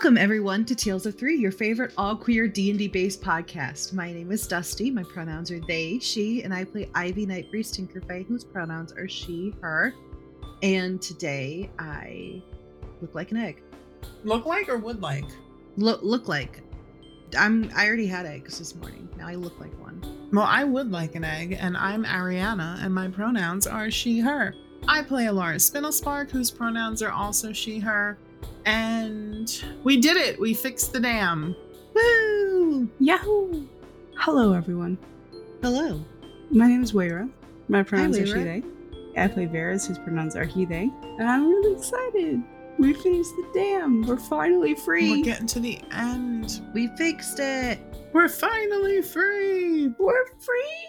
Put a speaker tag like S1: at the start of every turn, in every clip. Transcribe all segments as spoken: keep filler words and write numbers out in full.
S1: Welcome, everyone, to Tales of Three, your favorite all-queer D and D-based podcast. My name is Dusty. My pronouns are they, she, and I play Ivy Nightbreeze Tinkerfay, whose pronouns are she, her. And today, I look like an egg.
S2: Look like or would like?
S1: Look, look like. I'm. I already had eggs this morning. Now I look like one.
S2: Well, I would like an egg, and I'm Ariana, and my pronouns are she, her. I play Alara Spinelspark, whose pronouns are also she, her. And we did it! We fixed the dam!
S1: Woo!
S3: Yahoo! Hello, everyone.
S1: Hello.
S3: My name is Wayra. My pronouns
S1: Hi,
S3: are she,
S1: Wayra.
S3: they. I play Varys, whose pronouns are he, they. And I'm really excited. We finished the dam. We're finally free.
S2: We're getting to the end.
S1: We fixed it.
S2: We're finally free!
S3: We're free!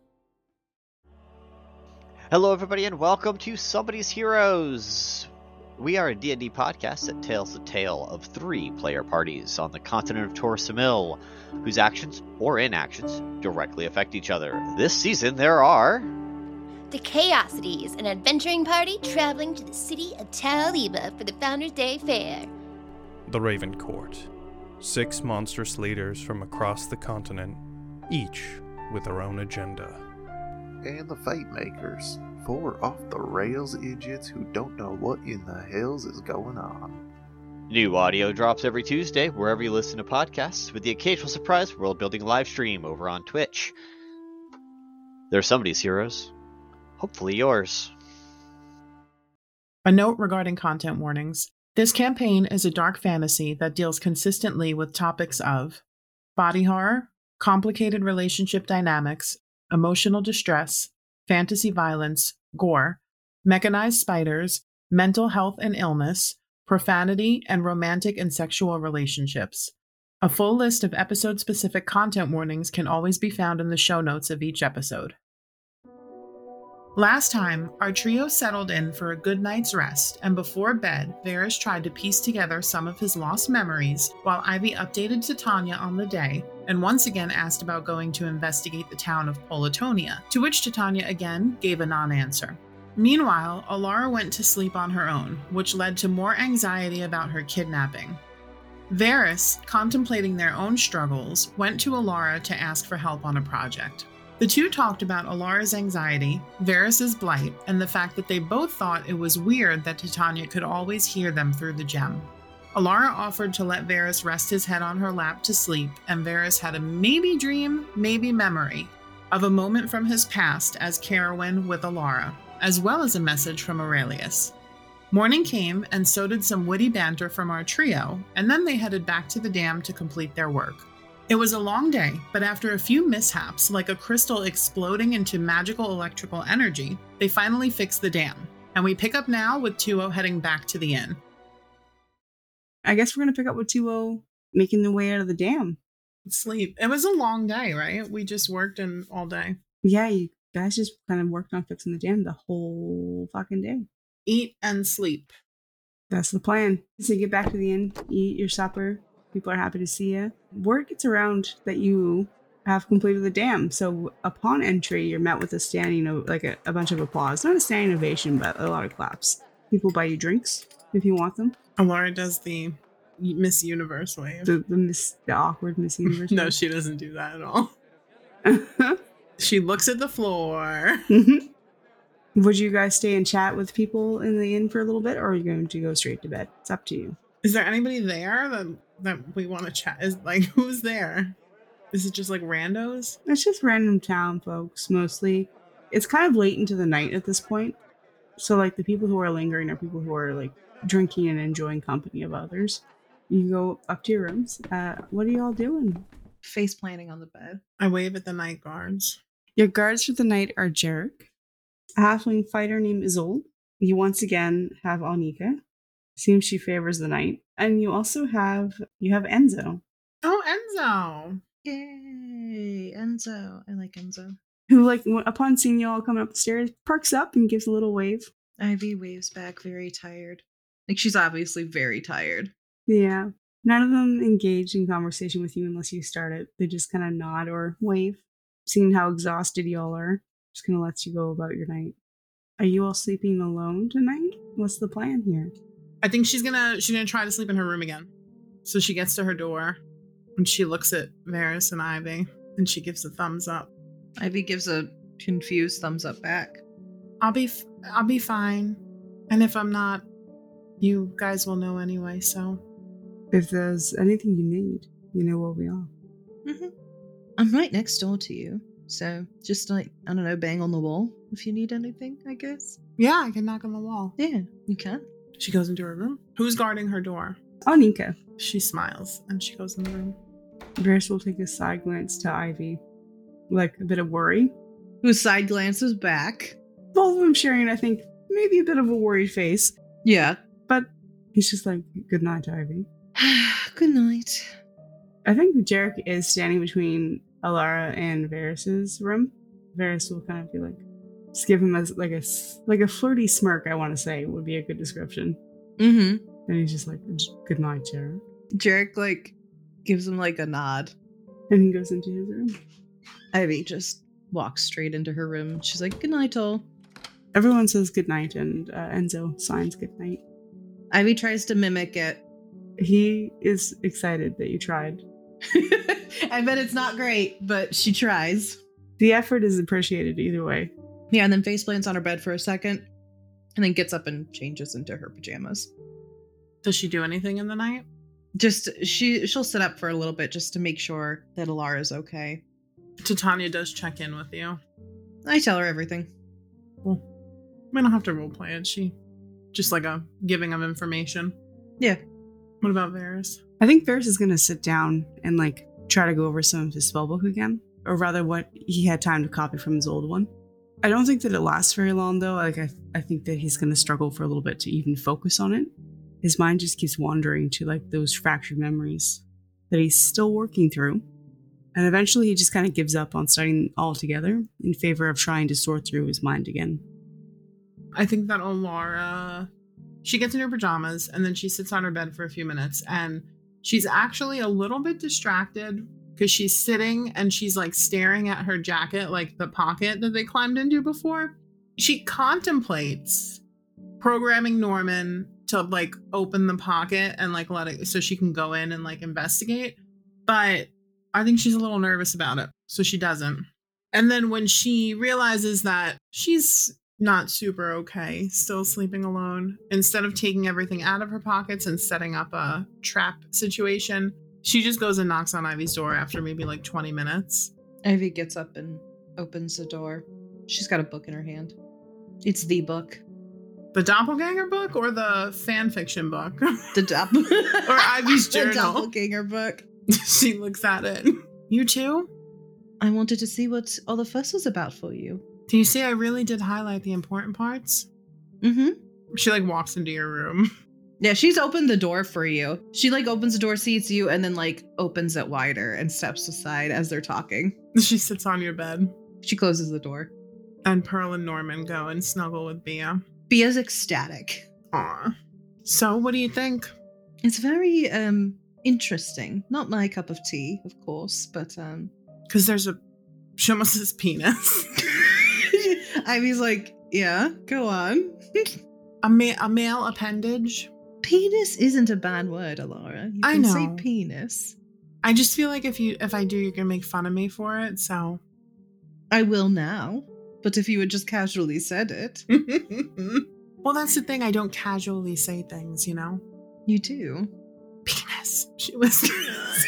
S4: Hello everybody and welcome to Somebody's Heroes! We are a D and D podcast that tells the tale of three player parties on the continent of Torsamil, whose actions or inactions directly affect each other. This season there are...
S5: The Chaosities, an adventuring party traveling to the city of Taliba for the Founders Day Fair.
S6: The Raven Court. Six monstrous leaders from across the continent, each with their own agenda.
S7: And the Fate Makers, four off-the-rails idiots who don't know what in the hells is going on.
S4: New audio drops every Tuesday wherever you listen to podcasts, with the occasional surprise world-building live stream over on Twitch. They're Somebody's Heroes. Hopefully yours.
S2: A note regarding content warnings. This campaign is a dark fantasy that deals consistently with topics of body horror, complicated relationship dynamics, emotional distress, fantasy violence, gore, mechanized spiders, mental health and illness, profanity, and romantic and sexual relationships. A full list of episode-specific content warnings can always be found in the show notes of each episode. Last time, our trio settled in for a good night's rest, and before bed, Varys tried to piece together some of his lost memories, while Ivy updated Titania on the day, and once again asked about going to investigate the town of Politonia, to which Titania again gave a non-answer. Meanwhile, Alara went to sleep on her own, which led to more anxiety about her kidnapping. Varys, contemplating their own struggles, went to Alara to ask for help on a project. The two talked about Alara's anxiety, Varys' blight, and the fact that they both thought it was weird that Titania could always hear them through the gem. Alara offered to let Varys rest his head on her lap to sleep, and Varys had a maybe dream, maybe memory of a moment from his past as Carowin with Alara, as well as a message from Aurelius. Morning came, and so did some witty banter from our trio, and then they headed back to the dam to complete their work. It was a long day, but after a few mishaps, like a crystal exploding into magical electrical energy, they finally fixed the dam. And we pick up now with two oh heading back to the inn.
S3: I guess we're going to pick up with two oh making their way out of the dam.
S2: Sleep. It was a long day, right? We just worked in all day.
S3: Yeah, you guys just kind of worked on fixing the dam the whole fucking day.
S2: Eat and sleep.
S3: That's the plan. So you get back to the inn, eat your supper. People are happy to see you. Word gets around that you have completed the dam. So upon entry, you're met with a standing, like a, a bunch of applause. Not a standing ovation, but a lot of claps. People buy you drinks if you want them.
S2: Alara does the Miss Universe wave.
S3: The the, miss, the awkward Miss Universe
S2: No,
S3: wave.
S2: she doesn't do that at all. She looks at the floor.
S3: Would you guys stay and chat with people in the inn for a little bit, or are you going to go straight to bed? It's up to you.
S2: Is there anybody there that that we want to chat? Is like who's there? Is it just like randos?
S3: It's just random town folks mostly. It's kind of late into the night at this point. So like the people who are lingering are people who are like drinking and enjoying company of others. You go up to your rooms. Uh, what are you all doing?
S1: Face planting on the bed.
S2: I wave at the night guards.
S3: Your guards for the night are Jarek, a halfling fighter named Isolde. You once again have Anika. Seems she favors the night. And you also have, you have Enzo.
S2: Oh, Enzo.
S1: Yay, Enzo. I like Enzo.
S3: Who, like, upon seeing you all coming up the stairs, perks up and gives a little wave.
S1: Ivy waves back, very tired. Like, she's obviously very tired.
S3: Yeah. None of them engage in conversation with you unless you start it. They just kind of nod or wave. Seeing how exhausted you all are, just kind of lets you go about your night. Are you all sleeping alone tonight? What's the plan here?
S2: I think she's gonna she's gonna try to sleep in her room again. So she gets to her door and she looks at Varys and Ivy and she gives a thumbs up.
S1: Ivy gives a confused thumbs up back.
S2: I'll be f- I'll be fine. And if I'm not, you guys will know anyway, so.
S3: If there's anything you need, you know where we are.
S1: Mm-hmm. I'm right next door to you. So just like, I don't know, bang on the wall if you need anything, I guess.
S2: Yeah, I can knock on the wall.
S1: Yeah, you can.
S2: She goes into her room. Who's guarding her door?
S3: Oh, Nika.
S2: She smiles and she goes in the room.
S3: Varys will take a side glance to Ivy, like a bit of worry.
S1: Who side glances back.
S3: Both of them sharing, I think, maybe a bit of a worried face.
S1: Yeah.
S3: But he's just like, good night, Ivy.
S1: Good night.
S3: I think Jarek is standing between Alara and Varys's room. Varys will kind of be like, just give him a, like a like a flirty smirk, I want to say, would be a good description.
S1: Mm-hmm.
S3: And he's just like, good night, Jarek.
S1: Jarek, like, gives him, like, a nod.
S3: And he goes into his room.
S1: Ivy just walks straight into her room. She's like, good night, all.
S3: Everyone says good night, and uh, Enzo signs good night.
S1: Ivy tries to mimic it.
S3: He is excited that you tried.
S1: I bet it's not great, but she tries.
S3: The effort is appreciated either way.
S1: Yeah, and then face plants on her bed for a second, and then gets up and changes into her pajamas.
S2: Does she do anything in the night?
S1: Just, she, she'll sit up for a little bit just to make sure that Alara's okay.
S2: Titania does check in with you.
S1: I tell her everything.
S2: Well, we don't have to roleplay it. She, just like a giving of information.
S1: Yeah.
S2: What about Varys?
S3: I think Varys is going to sit down and like try to go over some of his spellbook again, or rather what he had time to copy from his old one. I don't think that it lasts very long though. Like I, I think that he's going to struggle for a little bit to even focus on it. His mind just keeps wandering to like those fractured memories that he's still working through. And eventually he just kind of gives up on studying altogether in favor of trying to sort through his mind again.
S2: I think that Alara, she gets in her pajamas and then she sits on her bed for a few minutes and she's actually a little bit distracted because she's sitting and she's like staring at her jacket, like the pocket that they climbed into before. She contemplates programming Norman to like open the pocket and like let it so she can go in and like investigate. But I think she's a little nervous about it, so she doesn't. And then when she realizes that she's not super okay, still sleeping alone, instead of taking everything out of her pockets and setting up a trap situation, she just goes and knocks on Ivy's door after maybe like twenty minutes.
S1: Ivy gets up and opens the door. She's got a book in her hand. It's the book.
S2: The doppelganger book or the fan fiction book?
S1: The dopp
S2: Or Ivy's
S1: the
S2: journal.
S1: doppelganger book.
S2: She looks at it. You too?
S1: I wanted to see what all the fuss was about for you.
S2: Do you see I really did highlight the important parts?
S1: Mm-hmm.
S2: She like walks into your room.
S1: Yeah, she's opened the door for you. She like opens the door, sees you, and then like opens it wider and steps aside as they're talking.
S2: She sits on your bed.
S1: She closes the door.
S2: And Pearl and Norman go and snuggle with Bia.
S1: Bia's ecstatic.
S2: Aw. So, what do you think?
S1: It's very um interesting. Not my cup of tea, of course, but um
S2: Because there's a... She almost says penis.
S1: Ivy's like, yeah, go on.
S2: a, ma- a male appendage.
S1: Penis isn't a bad word, Alara. You
S2: I
S1: can
S2: know.
S1: say penis.
S2: I just feel like if you if I do, you're going to make fun of me for it, so...
S1: I will now. But if you had just casually said it.
S2: Well, that's the thing. I don't casually say things, you know?
S1: You do.
S2: Penis. She whispers.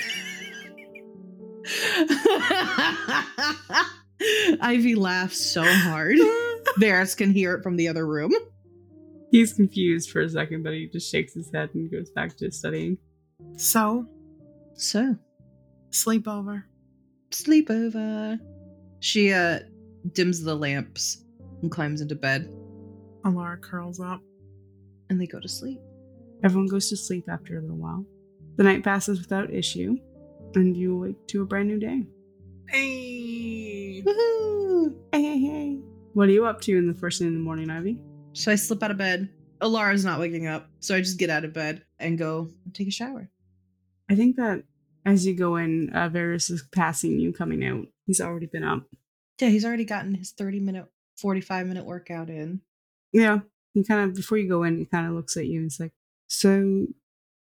S1: Ivy laughs so hard. Varys can hear it from the other room.
S3: He's confused for a second, but he just shakes his head and goes back to studying.
S2: So,
S1: So,
S2: sleepover.
S1: sleepover. She uh dims the lamps and climbs into bed,
S2: Alara curls up.
S1: and they go to sleep.
S3: Everyone goes to sleep after a little while. The night passes without issue, and you awake to a brand new day.
S2: Hey!
S1: Woohoo!
S3: Hey, hey, hey. What are you up to in the first thing in the morning, Ivy?
S1: So I slip out of bed. Alara's not waking up, so I just get out of bed and go and take a shower.
S3: I think that as you go in, uh, Varys is passing you coming out. He's already been up.
S1: Yeah, he's already gotten his thirty minute, forty-five minute workout in.
S3: Yeah. He kind of, before you go in, he kind of looks at you and is like, so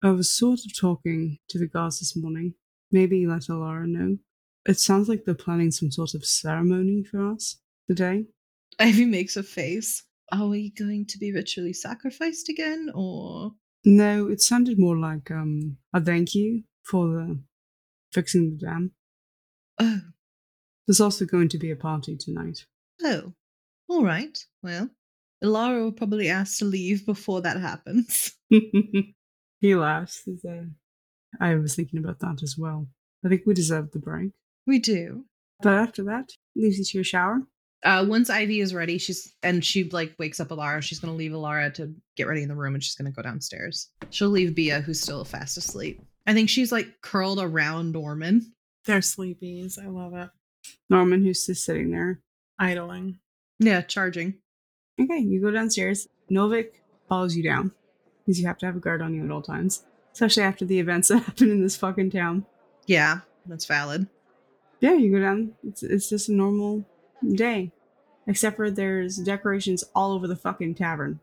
S3: I was sort of talking to the guards this morning. Maybe let Alara know. It sounds like they're planning some sort of ceremony for us today.
S1: Ivy makes a face. Are we going to be ritually sacrificed again, or?
S3: No, it sounded more like um a thank you for the fixing the dam.
S1: Oh.
S3: There's also going to be a party tonight.
S1: Oh. All right. Well, Alara will probably ask to leave before that happens.
S3: He laughs. Uh, I was thinking about that as well. I think we deserve the break.
S1: We do.
S3: But after that, leaves you to your shower.
S1: Uh, once Ivy is ready, she's and she like wakes up Alara. She's gonna leave Alara to get ready in the room, and she's gonna go downstairs. She'll leave Bia, who's still fast asleep. I think she's like curled around Norman.
S2: They're sleepies. I love it.
S3: Norman, who's just sitting there.
S2: Idling.
S1: Yeah, charging.
S3: Okay, you go downstairs. Novik follows you down, because you have to have a guard on you at all times. Especially after the events that happen in this fucking town.
S1: Yeah, that's valid.
S3: Yeah, you go down. It's, it's just a normal day. Except for there's decorations all over the fucking tavern.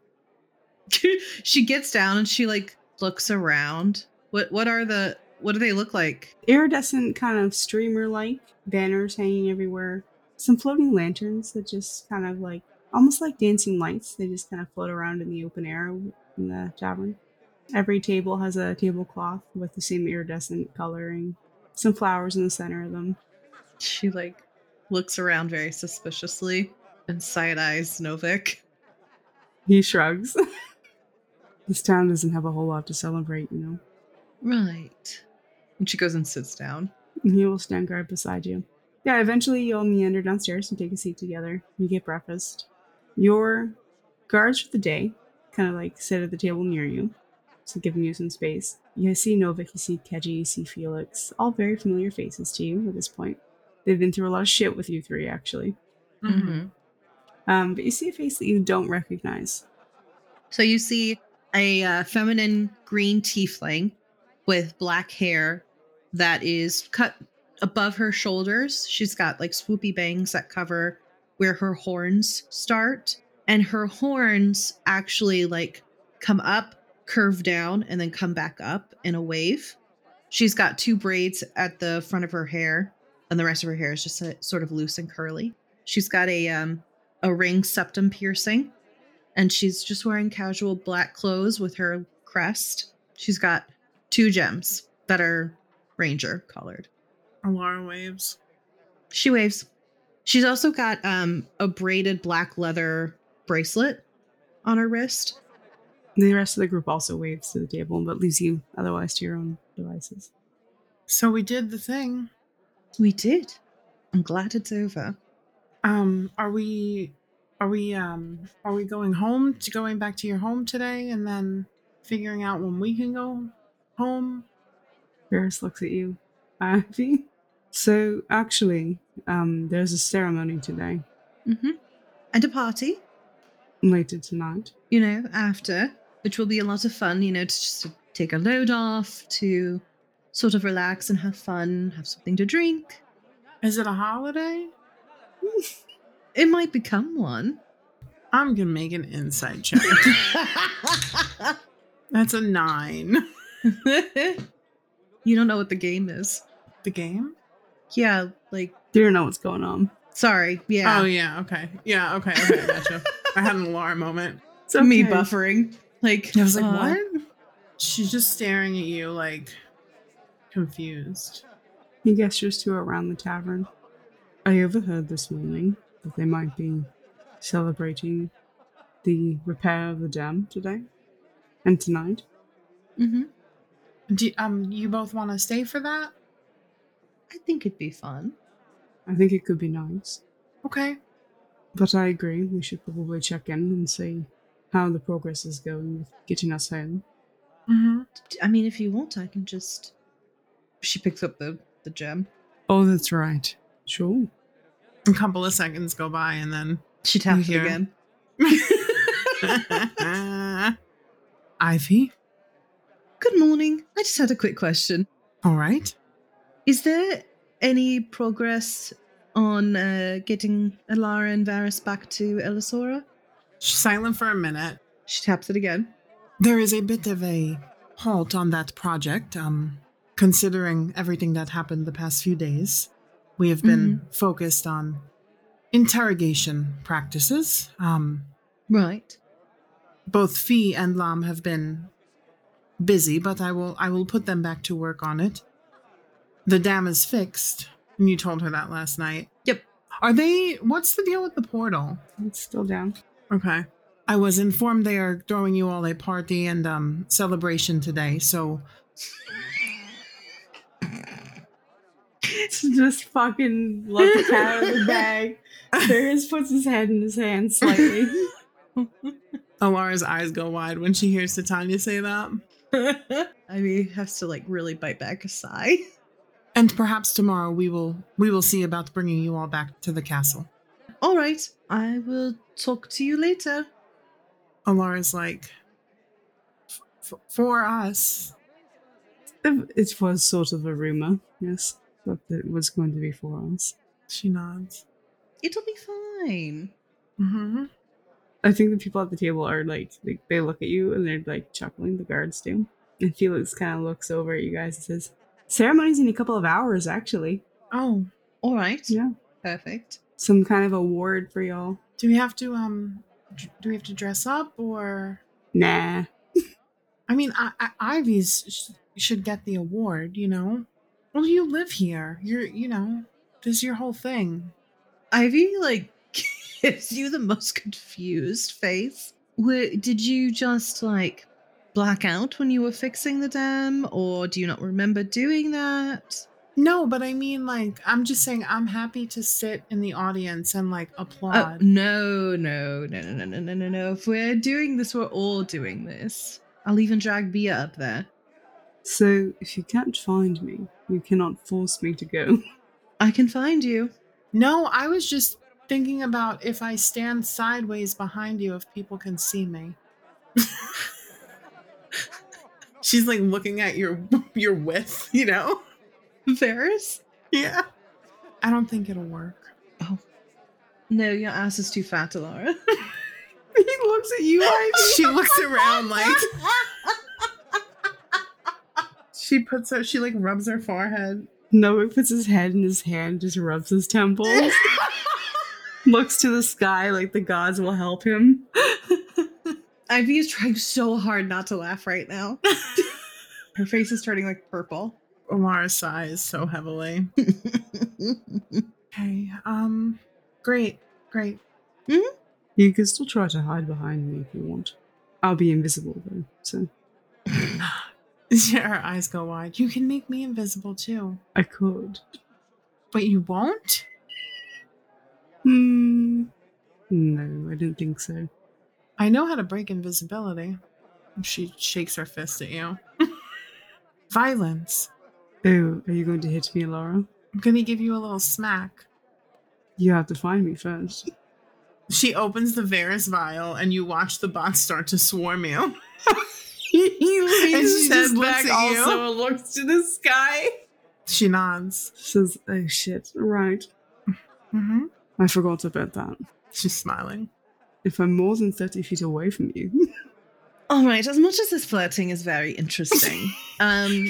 S1: She gets down and she like looks around. What what are the what do they look like?
S3: Iridescent kind of streamer-like banners hanging everywhere. Some floating lanterns that just kind of like, almost like dancing lights. They just kind of float around in the open air in the tavern. Every table has a tablecloth with the same iridescent coloring. Some flowers in the center of them.
S1: She like looks around very suspiciously and side-eyes Novik.
S3: He shrugs. This town doesn't have a whole lot to celebrate, you know.
S1: Right. And she goes and sits down.
S3: And he will stand guard beside you. Yeah, eventually you'll meander downstairs and take a seat together. You get breakfast. Your guards for the day kind of like sit at the table near you, so giving you some space. You see Novik, you see Keji, you see Felix. All very familiar faces to you at this point. They've been through a lot of shit with you three, actually.
S1: Mm-hmm.
S3: Um, but you see a face that you don't recognize.
S1: So you see a uh, feminine green tiefling with black hair that is cut above her shoulders. She's got like swoopy bangs that cover where her horns start. And her horns actually like come up, curve down, and then come back up in a wave. She's got two braids at the front of her hair, and the rest of her hair is just a, sort of loose and curly. She's got a um, a ring septum piercing, and she's just wearing casual black clothes with her crest. She's got two gems that are ranger colored.
S2: Alara waves.
S1: She waves. She's also got um, a braided black leather bracelet on her wrist.
S3: The rest of the group also waves to the table, but leaves you otherwise to your own devices.
S2: So we did the thing.
S1: We did. I'm glad it's over.
S2: Um, are we, are we, um, are we going home to going back to your home today and then figuring out when we can go home?
S3: Ferris looks at you. Ivy? So, actually, um, there's a ceremony today.
S1: Mm-hmm. And a party.
S3: Later tonight.
S1: You know, after, which will be a lot of fun, you know, to just to take a load off, to sort of relax and have fun, have something to drink.
S2: Is it a holiday?
S1: It might become one.
S2: I'm gonna make an insight check. That's a nine.
S1: You don't know what the game is.
S2: The game?
S1: Yeah, like...
S3: You don't know what's going on.
S1: Sorry, yeah.
S2: Oh, yeah, okay. Yeah, okay, okay, gotcha. I had an alarm moment.
S1: It's okay. Me buffering. Like,
S2: I was like,
S1: uh,
S2: what? She's just staring at you, like, confused.
S3: He gestures to around the tavern. I overheard this morning that they might be celebrating the repair of the dam today and tonight.
S1: Mm-hmm.
S2: Do, um, you both want to stay for that?
S1: I think it'd be fun.
S3: I think it could be nice.
S2: Okay.
S3: But I agree, we should probably check in and see how the progress is going with getting us home.
S2: Mm-hmm.
S1: I mean, if you want, I can just... She picks up the, the gem.
S3: Oh, that's right. Sure.
S2: A couple of seconds go by and then...
S1: She taps it again.
S2: Ivy?
S1: Good morning. I just had a quick question.
S2: All right.
S1: Is there any progress on uh, getting Alara and Varys back to Elisora?
S2: She's silent for a minute.
S1: She taps it again.
S2: There is a bit of a halt on that project. Um, considering everything that happened the past few days, we have been
S1: Mm-hmm.
S2: focused on interrogation practices. Um,
S1: Right.
S2: both Fee and Lam have been busy, but I will I will put them back to work on it. The dam is fixed, and you told her that last night.
S1: Yep.
S2: Are they? What's the deal with the portal?
S3: It's still down.
S2: Okay. I was informed they are throwing you all a party and um celebration today, so
S3: Just fucking let the cat out of the bag. Ferris puts his head in his hand slightly.
S2: Alara's eyes go wide when she hears Titania say that.
S1: Ivy has to like really bite back a sigh.
S2: And perhaps tomorrow we will we will see about bringing you all back to the castle.
S1: All right, I will talk to you later.
S2: Alara's like, "F- for us.
S3: It was sort of a rumor, yes, that it was going to be for us.
S2: She nods.
S1: It'll be fine.
S2: Mm-hmm.
S3: I think the people at the table are like, they, they look at you and they're like chuckling, the guards do. And Felix kind of looks over at you guys and says, ceremony's in a couple of hours, actually.
S2: Oh,
S1: All right.
S3: Yeah.
S1: Perfect.
S3: Some kind of award for y'all.
S2: do we have to um d- do we have to dress up or?
S3: Nah.
S2: I mean, I, I, Ivy's sh- should get the award, you know. Well, you live here. You're, you know, this is your whole thing.
S1: Ivy like gives you the most confused face. Were, did you just like black out when you were fixing the dam, or do you not remember doing that?
S2: No, but I mean, like, I'm just saying, I'm happy to sit in the audience and like
S1: Oh,
S2: applaud.
S1: no, no, no, no, no, no, no, no, no. If we're doing this, we're all doing this. I'll even drag Bia up there.
S3: So, if you can't find me, you cannot force me to go.
S1: I can find you.
S2: No, I was just thinking about if I stand sideways behind you, if people can see me. She's like looking at your your width, you know?
S1: Varys?
S2: Yeah. I don't think it'll work.
S1: Oh. No, your ass is too fat, Alara.
S3: He looks at you, Ivy.
S2: She looks around like she puts her she like rubs her forehead.
S3: Noah puts his head in his hand, just rubs his temples. Looks to the sky like the gods will help him.
S1: Ivy is trying so hard not to laugh right now. Her face is turning like purple.
S2: Omar sighs so heavily. Okay, um great, great.
S3: You can still try to hide behind me if you want. I'll be invisible though, so
S2: Her eyes go wide. You can make me invisible too.
S3: I could.
S2: But you won't?
S3: Hmm. No, I don't think so.
S2: I know how to break invisibility. She shakes her fist at you. Violence.
S3: Oh, are you going to hit me, Laura?
S2: I'm gonna give you a little smack.
S3: You have to find me first.
S2: She opens the Varys vial and you watch the bots start to swarm you.
S3: He leans
S2: And
S3: his
S2: she
S3: head
S2: just looks
S3: back
S2: at you.
S3: also and looks to the sky.
S2: She nods.
S3: Says, oh shit, right.
S2: Mm-hmm.
S3: I forgot about that.
S2: She's smiling.
S3: If I'm more than thirty feet away from you.
S1: All right, as much as this flirting is very interesting, um,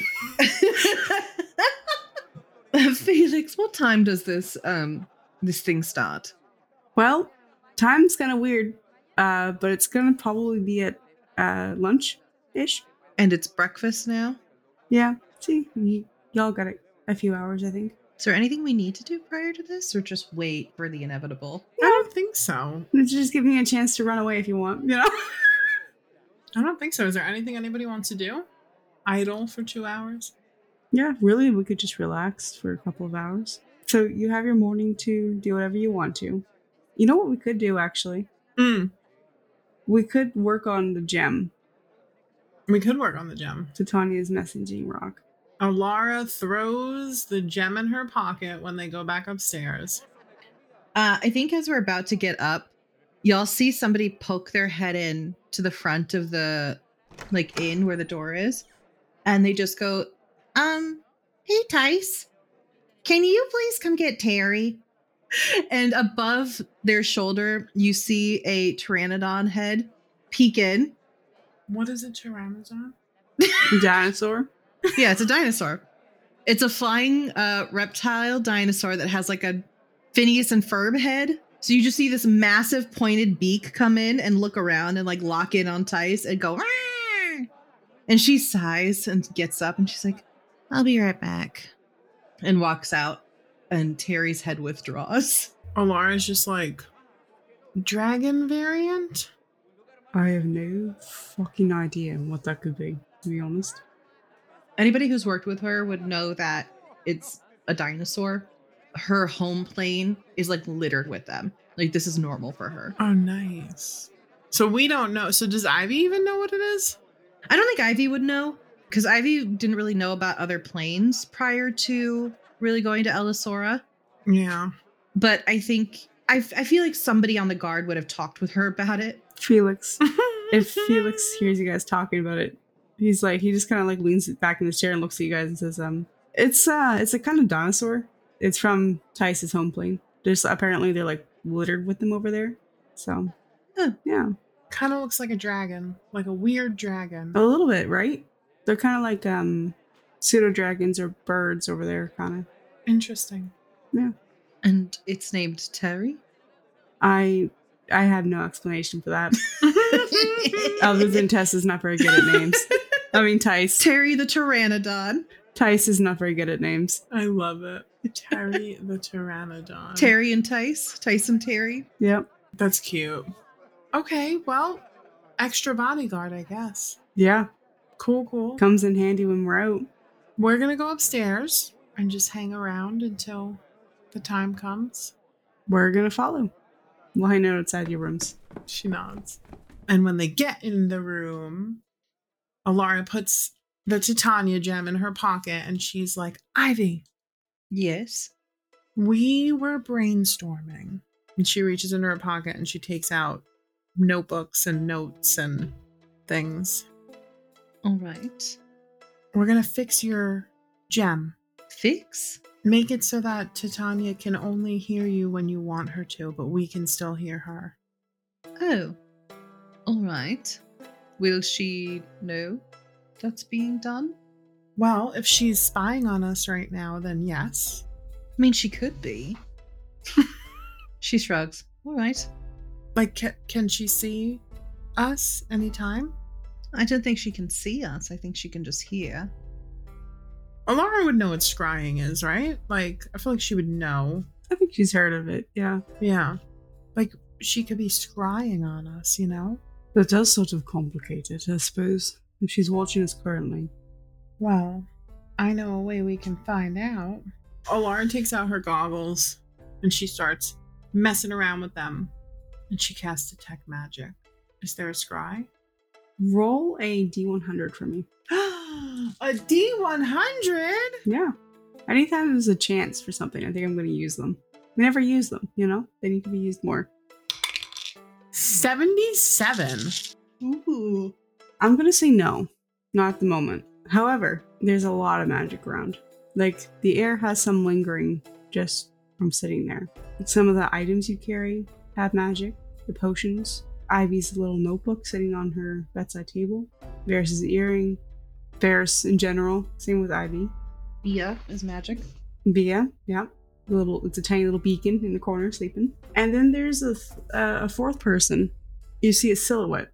S1: Felix, what time does this um this thing start?
S3: Well, time's kind of weird, uh, but it's gonna probably be at uh, lunch-ish.
S1: And it's breakfast now.
S3: Yeah, see, y- y'all got it a few hours, I think.
S1: Is there anything we need to do prior to this, or just wait for the inevitable?
S2: I don't think so.
S3: It's just giving you a chance to run away if you want, you know?
S2: I don't think so. Is there anything anybody wants to do? Idle for two hours?
S3: Yeah, really, we could just relax for a couple of hours. So you have your morning to do whatever you want to. You know what we could do, actually?
S2: Mm.
S3: We could work on the gem,
S2: We could work on the gem.
S3: Titania's messaging rock.
S2: Alara throws the gem in her pocket when they go back upstairs.
S1: Uh, I think as we're about to get up, y'all see somebody poke their head in to the front of the, like, inn where the door is, and they just go, um, hey, Tice, can you please come get Terry? And above their shoulder, you see a pteranodon head peek in.
S2: What is a Tyrannosaur?
S3: Dinosaur?
S1: Yeah, it's a dinosaur. It's a flying uh, reptile dinosaur that has like a Phineas and Ferb head. So you just see this massive pointed beak come in and look around and like lock in on Tice and go, "Arr!" And she sighs and gets up and she's like, I'll be right back. And walks out and Terry's head withdraws.
S2: Alara's just like, dragon variant?
S3: I have no fucking idea what that could be, to be honest.
S1: Anybody who's worked with her would know that it's a dinosaur. Her home plane is like littered with them. Like this is normal for her.
S2: Oh, nice. So we don't know. So does Ivy even know what it is?
S1: I don't think Ivy would know because Ivy didn't really know about other planes prior to really going to Elisora.
S2: Yeah.
S1: But I think, I, I feel like somebody on the guard would have talked with her about it.
S3: Felix. If Felix hears you guys talking about it, he's like, he just kind of like leans back in his chair and looks at you guys and says, um, it's uh, it's a kind of dinosaur. It's from Tice's home plane. There's apparently they're like littered with them over there. So,
S1: huh.
S3: yeah.
S2: Kind of looks like a dragon, like a weird dragon.
S3: A little bit, right? They're kind of like um, pseudo dragons or birds over there, kind of.
S2: Interesting.
S3: Yeah.
S1: And it's named Terry?
S3: I I have no explanation for that. Other than Tess is not very good at names. I mean, Tice.
S1: Terry the Pteranodon.
S3: Tice is not very good at names.
S2: I love it. Terry the Pteranodon.
S1: Terry and Tice. Tice and Terry.
S3: Yep.
S2: That's cute. Okay, well, extra bodyguard, I guess.
S3: Yeah.
S2: Cool, cool.
S3: Comes in handy when we're out.
S2: We're going to go upstairs and just hang around until the time comes.
S3: We're going to follow. We'll hang out outside your rooms.
S2: She nods. And when they get in the room, Alara puts the Titania gem in her pocket and she's like, Ivy.
S1: Yes.
S2: We were brainstorming. And she reaches into her pocket and she takes out notebooks and notes and things.
S1: All right.
S2: We're going to fix your gem.
S1: Fix?
S2: Make it so that Titania can only hear you when you want her to, but we can still hear her.
S1: Oh. All right. Will she know that's being done?
S2: Well, if she's spying on us right now, then yes.
S1: I mean, she could be. She shrugs. All right.
S2: Like, ca- can she see us anytime?
S1: I don't think she can see us. I think she can just hear.
S2: Alara would know what scrying is, right? Like, I feel like she would know.
S3: I think she's heard of it, yeah.
S2: Yeah. Like, she could be scrying on us, you know?
S3: That does sort of complicate it, I suppose, if she's watching us currently.
S2: Well, I know a way we can find out. Alara takes out her goggles, and she starts messing around with them. And she casts Detect Magic. Is there a scry?
S3: Roll a D one hundred for me.
S2: A D one hundred?
S3: Yeah. Anytime there's a chance for something, I think I'm going to use them. We never use them, you know? They need to be used more.
S2: seventy-seven.
S1: Ooh.
S3: I'm going to say no. Not at the moment. However, there's a lot of magic around. Like, the air has some lingering just from sitting there. Some of the items you carry have magic. The potions. Ivy's little notebook sitting on her bedside table. Varys' earring. Varys in general. Same with Ivy.
S1: Bia is magic.
S3: Bia, yeah. The little, it's a tiny little beacon in the corner sleeping. And then there's a, uh, a fourth person. You see a silhouette.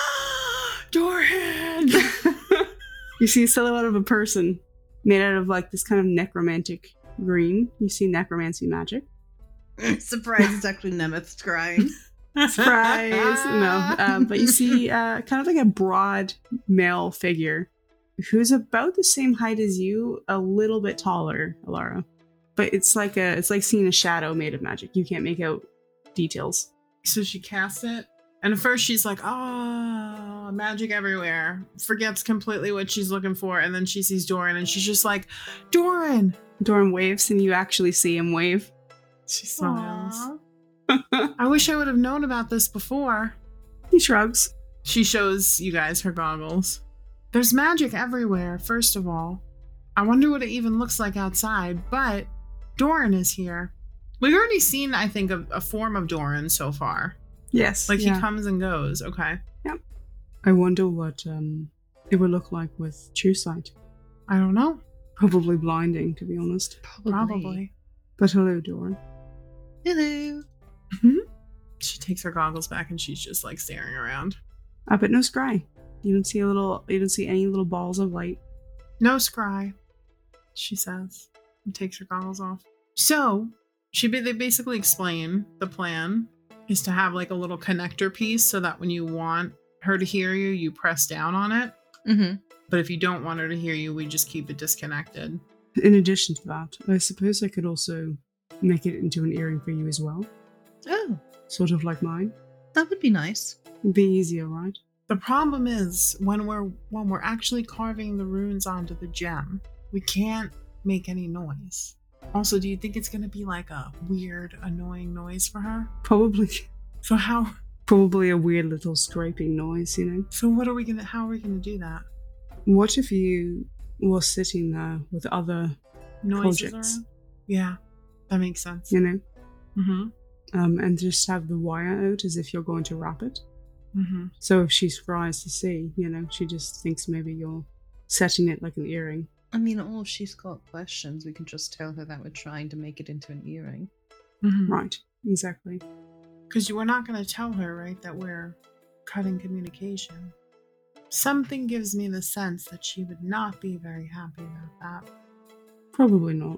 S2: Doran!
S3: You see a silhouette of a person made out of like this kind of necromantic green. You see necromancy magic.
S1: Surprise, it's actually Nemeth scrying.
S3: Surprise! No, um, but you see uh, kind of like a broad male figure who's about the same height as you, a little bit taller, Alara. But it's like a, it's like seeing a shadow made of magic. You can't make out details.
S2: So she casts it, and at first she's like, "Ah, oh, magic everywhere." Forgets completely what she's looking for, and then she sees Doran, and she's just like, "Doran!"
S3: Doran waves, and you actually see him wave.
S2: She smiles. I wish I would have known about this before.
S3: He shrugs.
S2: She shows you guys her goggles. There's magic everywhere, first of all. I wonder what it even looks like outside, but Doran is here. We've already seen, I think, a, a form of Doran so far.
S3: Yes.
S2: Like,
S3: yeah.
S2: he comes and goes. Okay.
S3: Yep. I wonder what um it would look like with true sight?
S2: I don't know.
S3: Probably blinding, to be honest.
S2: Probably.
S3: But hello, Doran.
S1: Hello.
S2: She takes her goggles back and she's just like staring around.
S3: Uh, but no scry. You don't see a little. You don't see any little balls of light.
S2: No scry, she says, and takes her goggles off. So she they basically explain the plan is to have like a little connector piece so that when you want her to hear you, you press down on it.
S1: Mm-hmm.
S2: But if you don't want her to hear you, we just keep it disconnected.
S3: In addition to that, I suppose I could also make it into an earring for you as well.
S1: Oh,
S3: Sort of like mine.
S1: that would be nice.
S3: It'd be easier, right?
S2: The problem is when we're when we're actually carving the runes onto the gem, we can't make any noise. Also, do you think it's gonna be like a weird, annoying noise for her?
S3: Probably.
S2: So how
S3: Probably a weird little scraping noise, you know?
S2: so what are we gonna how are we gonna do that?
S3: What if you were sitting there with other
S2: Noises
S3: projects,
S2: around? Yeah. That makes sense.
S3: you know?
S2: Mm-hmm.
S3: Um, and just have the wire out as if you're going to wrap it.
S2: Mm-hmm.
S3: So if she tries to see, you know, she just thinks maybe you're setting it like an earring.
S1: I mean, oh, if she's got questions, we can just tell her that we're trying to make it into an earring.
S2: Mm-hmm.
S3: Right, exactly.
S2: Because we're not gonna tell her, right, that we're cutting communication. Something gives me the sense that she would not be very happy about that.
S3: Probably not.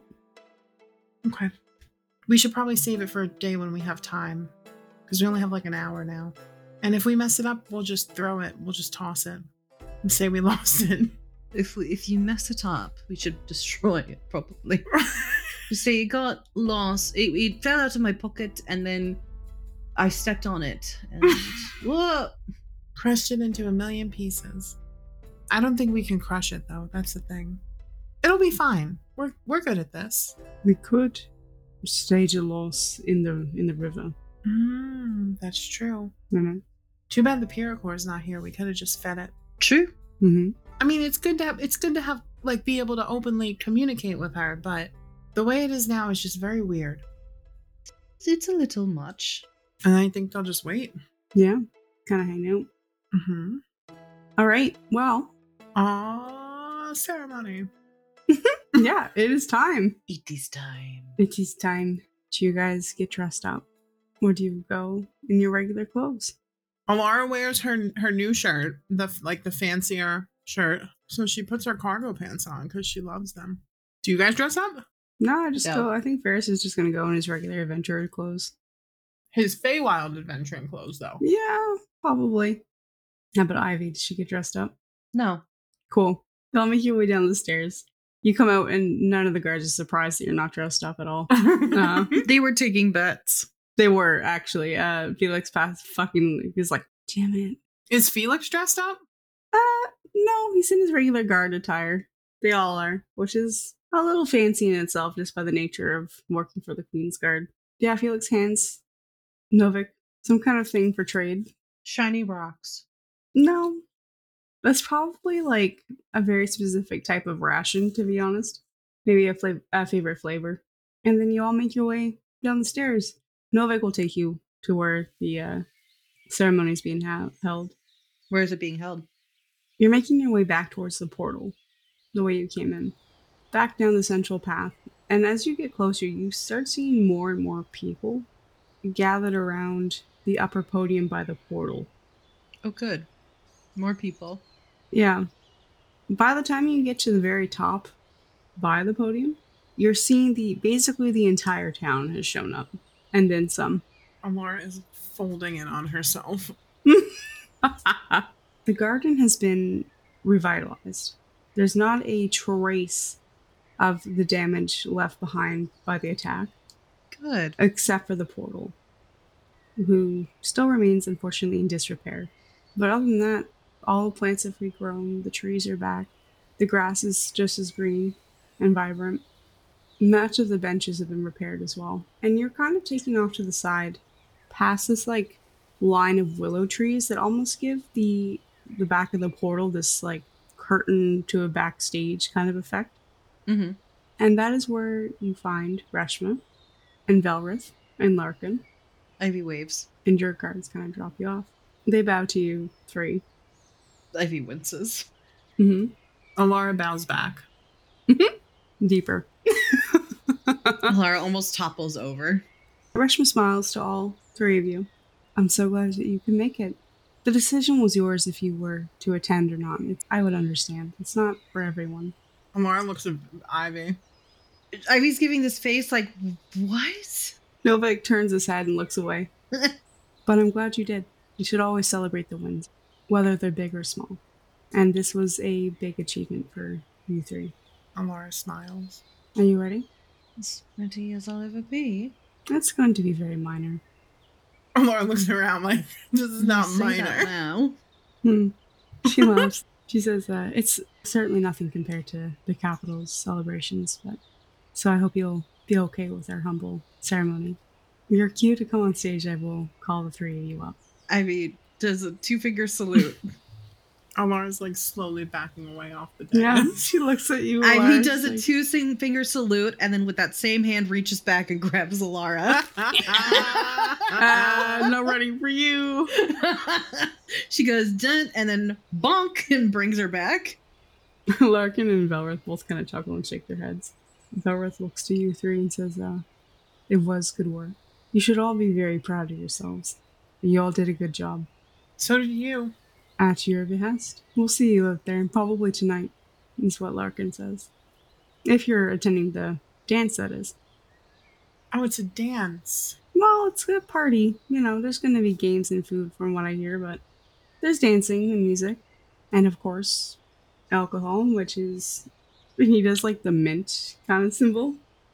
S2: Okay. We should probably save it for a day when we have time. Because we only have like an hour now. And if we mess it up, we'll just throw it. We'll just toss it. And say we lost it.
S1: If we, if you mess it up, we should destroy it, probably. Just say it got lost. It, it fell out of my pocket, and then I stepped on it. And whoa!
S2: Crushed it into a million pieces. I don't think we can crush it, though. That's the thing. It'll be fine. We're we're good at this.
S3: We could stage a loss in the in the river.
S2: Mm, that's true.
S3: You know?
S2: Too bad the Pyrrhocor is not here. We could have just fed it.
S1: True.
S3: Mm-hmm.
S2: I mean, it's good to have, it's good to have, like, be able to openly communicate with her, but the way it is now is just very weird.
S1: It's a little much.
S2: And I think they'll just wait.
S3: Yeah, kind of hang out.
S2: Mm-hmm.
S3: All right, well,
S2: Ah, ceremony.
S3: yeah, it is time.
S1: It is time.
S3: It is time to you guys get dressed up. Or do you go in your regular clothes?
S2: Alara wears her her new shirt, the like the fancier shirt, so she puts her cargo pants on because she loves them. Do you guys dress up?
S3: No, I just
S1: No.
S3: go. I think Ferris is just going to go in his regular adventurer clothes.
S2: His Feywild adventuring clothes, though.
S3: Yeah, probably. How about Ivy? Did she get dressed up?
S1: No.
S3: Cool. I'll make your way down the stairs. You come out and none of the guards are surprised that you're not dressed up at all. Uh,
S1: They were taking bets.
S3: they were actually. Uh, Felix passed fucking. He was like, damn it.
S2: Is Felix dressed up?
S3: Uh, no, he's in his regular guard attire. They all are, which is a little fancy in itself just by the nature of working for the Queen's Guard. Yeah, Felix hands Novik some kind of thing for trade.
S1: Shiny rocks.
S3: No, that's probably like a very specific type of ration, to be honest. Maybe a, flav- a favorite flavor. And then you all make your way down the stairs. Novik will take you to where the uh, ceremony is being ha- held.
S1: Where is it being held?
S3: You're making your way back towards the portal, the way you came in. Back down the central path. And as you get closer, you start seeing more and more people gathered around the upper podium by the portal.
S1: Oh, good. More people.
S3: Yeah. By the time you get to the very top by the podium, you're seeing the basically the entire town has shown up. And then some.
S2: Alara is folding in on herself.
S3: The garden has been revitalized. There's not a trace of the damage left behind by the attack,
S1: Good.
S3: except for the portal, who still remains unfortunately in disrepair. But other than that, all the plants have regrown, the trees are back, the grass is just as green and vibrant. Much of the benches have been repaired as well. And you're kind of taking off to the side, past this like line of willow trees that almost give the the back of the portal this like curtain to a backstage kind of effect.
S1: Mm-hmm.
S3: And that is where you find Reshma and Velrith and Larkin.
S1: Ivy waves.
S3: And your guards kind of drop you off. They bow to you three.
S1: Ivy winces.
S3: Mm-hmm.
S2: Alara bows back.
S3: Deeper.
S1: Lara almost topples over.
S3: Reshma smiles to all three of you. I'm so glad that you can make it. The decision was yours if you were to attend or not. It's, I would understand. It's not for everyone.
S2: Alara looks at Ivy.
S1: Ivy's giving this face like, what?
S3: Novak turns his head and looks away. But I'm glad you did. You should always celebrate the wins, whether they're big or small. And this was a big achievement for you three.
S2: Alara smiles.
S3: Are you ready?
S1: As ready as I'll ever be.
S3: That's going to be very minor.
S2: Alara looks around like, this is not
S1: Say
S2: minor.
S1: that now.
S3: Hmm. She laughs. She says, uh, it's certainly nothing compared to the capital's celebrations, but so I hope you'll be okay with our humble ceremony. You're cue to come on stage. I will call the three of you up.
S1: Ivy does a two-finger salute.
S2: Alara's like slowly backing away off the dais.
S3: Yeah, she looks at you.
S1: Ivy
S3: Alara,
S1: does a
S3: like,
S1: two-finger salute, and then with that same hand reaches back and grabs Alara.
S3: uh, not ready for you.
S1: She goes, dun, and then bonk, and brings her back.
S3: Larkin and Velrith both kind of chuckle and shake their heads. Velrith looks to you three and says, uh, it was good work. You should all be very proud of yourselves. You all did a good job.
S2: So did you.
S3: At your behest. We'll see you out there, probably tonight, is what Larkin says. If you're attending the dance, that is.
S2: Oh, it's a dance.
S3: Well, it's a party. You know, there's going to be games and food from what I hear, but there's dancing and music. And, of course, alcohol, which is... He does, like, the mint kind of symbol.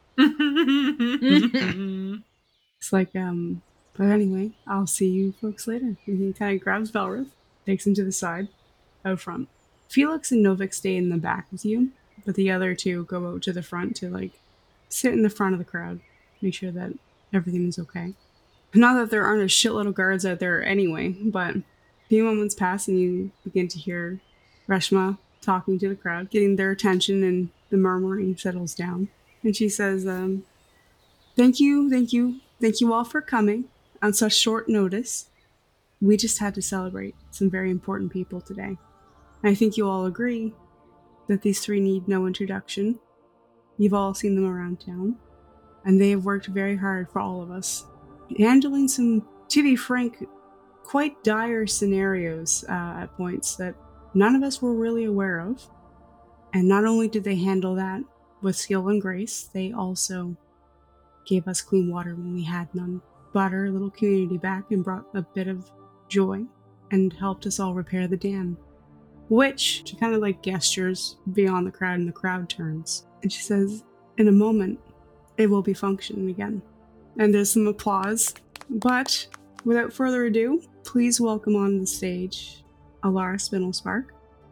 S3: It's like, um... But anyway, I'll see you folks later. And he kind of grabs Velrith, takes him to the side, out front. Felix and Novik stay in the back with you, but the other two go out to the front to, like, sit in the front of the crowd, make sure that everything is okay. Not that there aren't a shitload of guards out there anyway, but a few moments pass and you begin to hear Reshma talking to the crowd, getting their attention, and the murmuring settles down. And she says, um, thank you, thank you, thank you all for coming on such short notice. We just had to celebrate some very important people today. I think you all agree that these three need no introduction. You've all seen them around town, and they have worked very hard for all of us, handling some, to be frank, quite dire scenarios uh, at points that none of us were really aware of. And not only did they handle that with skill and grace, they also gave us clean water when we had none, brought our little community back and brought a bit of joy, and helped us all repair the dam. Which, she kind of like gestures beyond the crowd, and the crowd turns. And she says, in a moment, it will be functioning again. And there's some applause. But, without further ado, please welcome on the stage Alara Spindlespark.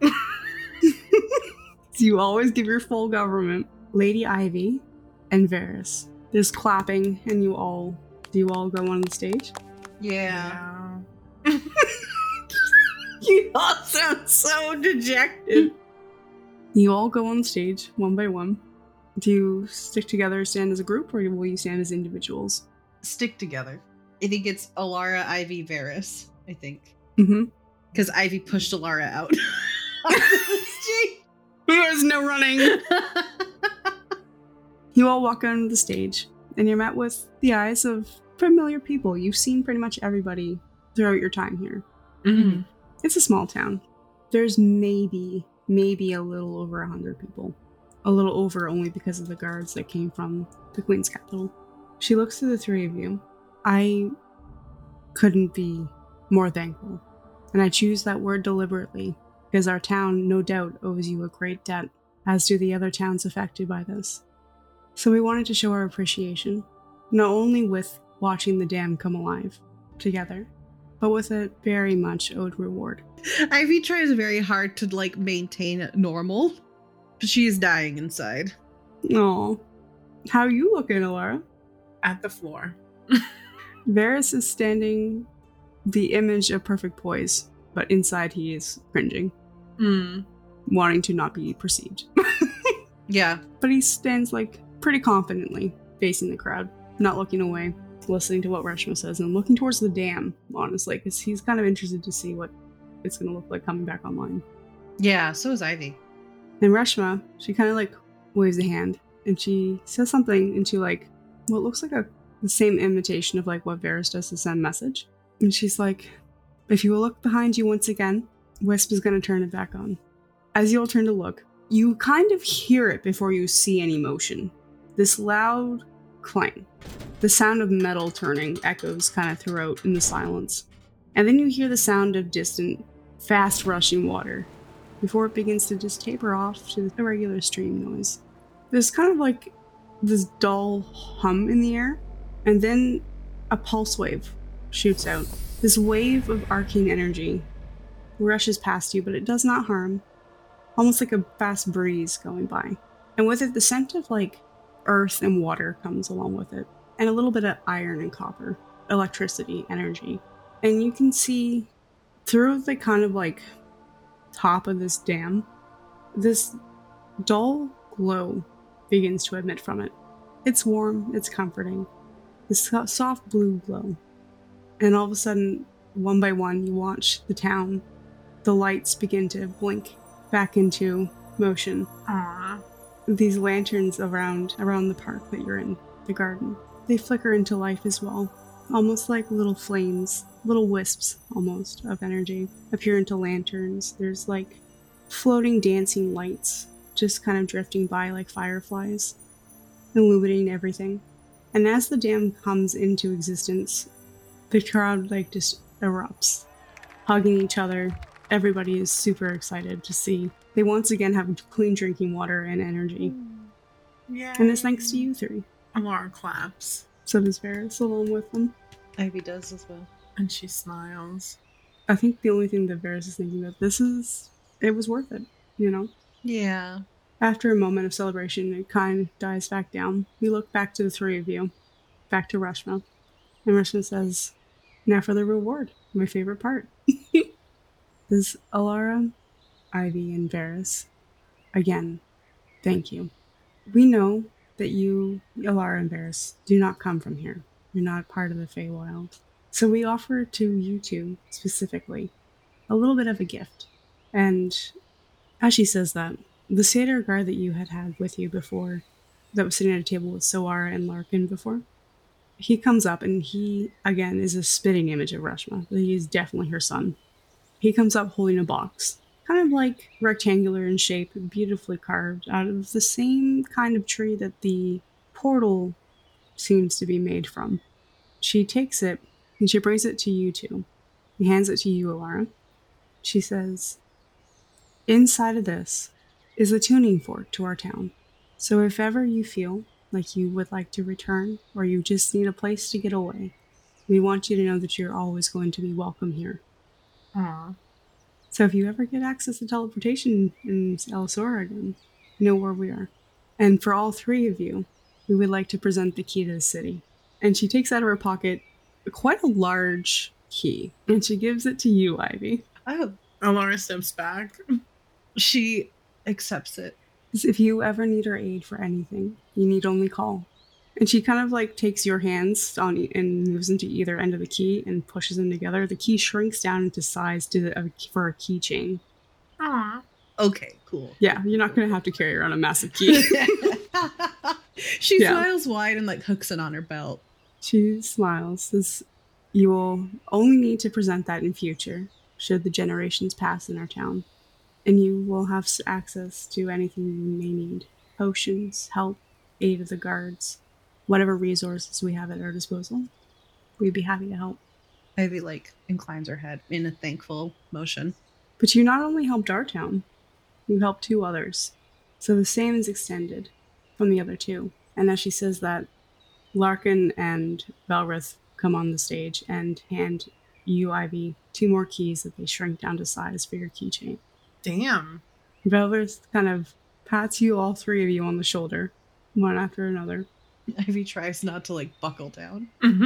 S3: So you always give your full government. Lady Ivy and Varys. There's clapping, and you all, do you all go on the stage?
S1: Yeah.
S2: Yeah.
S1: You all sound so dejected.
S3: You all go on stage, one by one. Do you stick together, stand as a group, or will you stand as individuals?
S1: Stick together. I think it's Alara, Ivy, Varys, I think.
S3: Mm-hmm.
S1: Because Ivy pushed Alara out. On the stage.
S3: There's no running! You all walk onto the stage, and you're met with the eyes of familiar people. You've seen pretty much everybody throughout your time here.
S2: Mm-hmm.
S3: It's a small town. There's maybe, maybe a little over a hundred people. A little over only because of the guards that came from the Queen's capital. She looks to the three of you. I couldn't be more thankful. And I choose that word deliberately, because our town no doubt owes you a great debt, as do the other towns affected by this. So we wanted to show our appreciation, not only with watching the dam come alive together, but with a very much owed reward.
S1: Ivy tries very hard to like maintain normal, but she is dying inside.
S3: Aw. How are you looking, Alara?
S2: At the floor.
S3: Varys is standing the image of perfect poise, but inside he is cringing,
S2: Mm.
S3: wanting to not be perceived.
S1: Yeah.
S3: But he stands like pretty confidently, facing the crowd, not looking away, listening to what Reshma says, and looking towards the dam, honestly, because he's kind of interested to see what it's going to look like coming back online.
S1: Yeah, so is Ivy.
S3: And Reshma, she kind of like waves a hand and she says something into like what looks like a the same imitation of like what Varys does to send message. And she's like, if you will look behind you once again, Wisp is going to turn it back on. As you all turn to look, you kind of hear it before you see any motion. This loud clang. The sound of metal turning echoes kind of throughout in the silence. And then you hear the sound of distant, fast rushing water before it begins to just taper off to the regular stream noise. There's kind of like this dull hum in the air, and then a pulse wave shoots out. This wave of arcane energy rushes past you, but it does not harm. Almost like a fast breeze going by. And with it, the scent of like earth and water comes along with it. And a little bit of iron and copper, electricity, energy. And you can see through the kind of like top of this dam, this dull glow begins to emit from it. It's warm, it's comforting. This soft blue glow. And all of a sudden, one by one, you watch the town. The lights begin to blink back into motion.
S2: Aww.
S3: These lanterns around around the park that you're in, the garden, they flicker into life as well. Almost like little flames, little wisps almost of energy appear into lanterns. There's like floating dancing lights just kind of drifting by like fireflies, illuminating everything. And as the dam comes into existence, the crowd like just erupts, hugging each other. Everybody is super excited to see. They once again have clean drinking water and energy.
S2: Yeah.
S3: And it's thanks to you three.
S2: Alara claps.
S3: So does Varys along with them.
S1: Ivy does as well.
S2: And she smiles.
S3: I think the only thing that Varys is thinking of, this is, it was worth it, you know?
S1: Yeah.
S3: After a moment of celebration, it kind of dies back down. We look back to the three of you, back to Reshma. And Reshma says, now for the reward, my favorite part. This Alara, Ivy, and Varys, again, thank you. We know that you, Alara and Varys, do not come from here. You're not part of the Feywild. So we offer to you two, specifically, a little bit of a gift. And as she says that, the Satyr guard that you had had with you before, that was sitting at a table with Soara and Larkin before, he comes up and he, again, is a spitting image of Reshma. He is definitely her son. He comes up holding a box, kind of like rectangular in shape, beautifully carved out of the same kind of tree that the portal seems to be made from. She takes it and she brings it to you two. He hands it to you, Alara. She says, inside of this is a tuning fork to our town. So if ever you feel like you would like to return or you just need a place to get away, we want you to know that you're always going to be welcome here.
S2: Aww.
S3: So if you ever get access to teleportation in Elisora again, you know where we are. And for all three of you, we would like to present the key to the city. And she takes out of her pocket quite a large key, and she gives it to you, Ivy.
S1: Oh,
S2: Alara steps back.
S1: she accepts it.
S3: If you ever need her aid for anything, you need only call. And she kind of like takes your hands on e- and moves into either end of the key and pushes them together. The key shrinks down into size to the, uh, for a keychain.
S2: Aww.
S1: Okay, cool.
S3: Yeah, you're not going to have to carry around a massive key.
S1: She
S3: Yeah.
S1: smiles wide and like hooks it on her belt.
S3: She smiles. Says, you will only need to present that in future, should the generations pass in our town. And you will have s- access to anything you may need. Potions, help, aid of the guards, whatever resources we have at our disposal. We'd be happy to help.
S1: Ivy like inclines her head in a thankful motion.
S3: But you not only helped our town, you helped two others. So the same is extended from the other two. And as she says that, Larkin and Belrith come on the stage and hand you, Ivy, two more keys that they shrink down to size for your keychain.
S2: Damn.
S3: Belrith kind of pats you, all three of you, on the shoulder, one after another.
S1: Ivy tries not to like buckle down.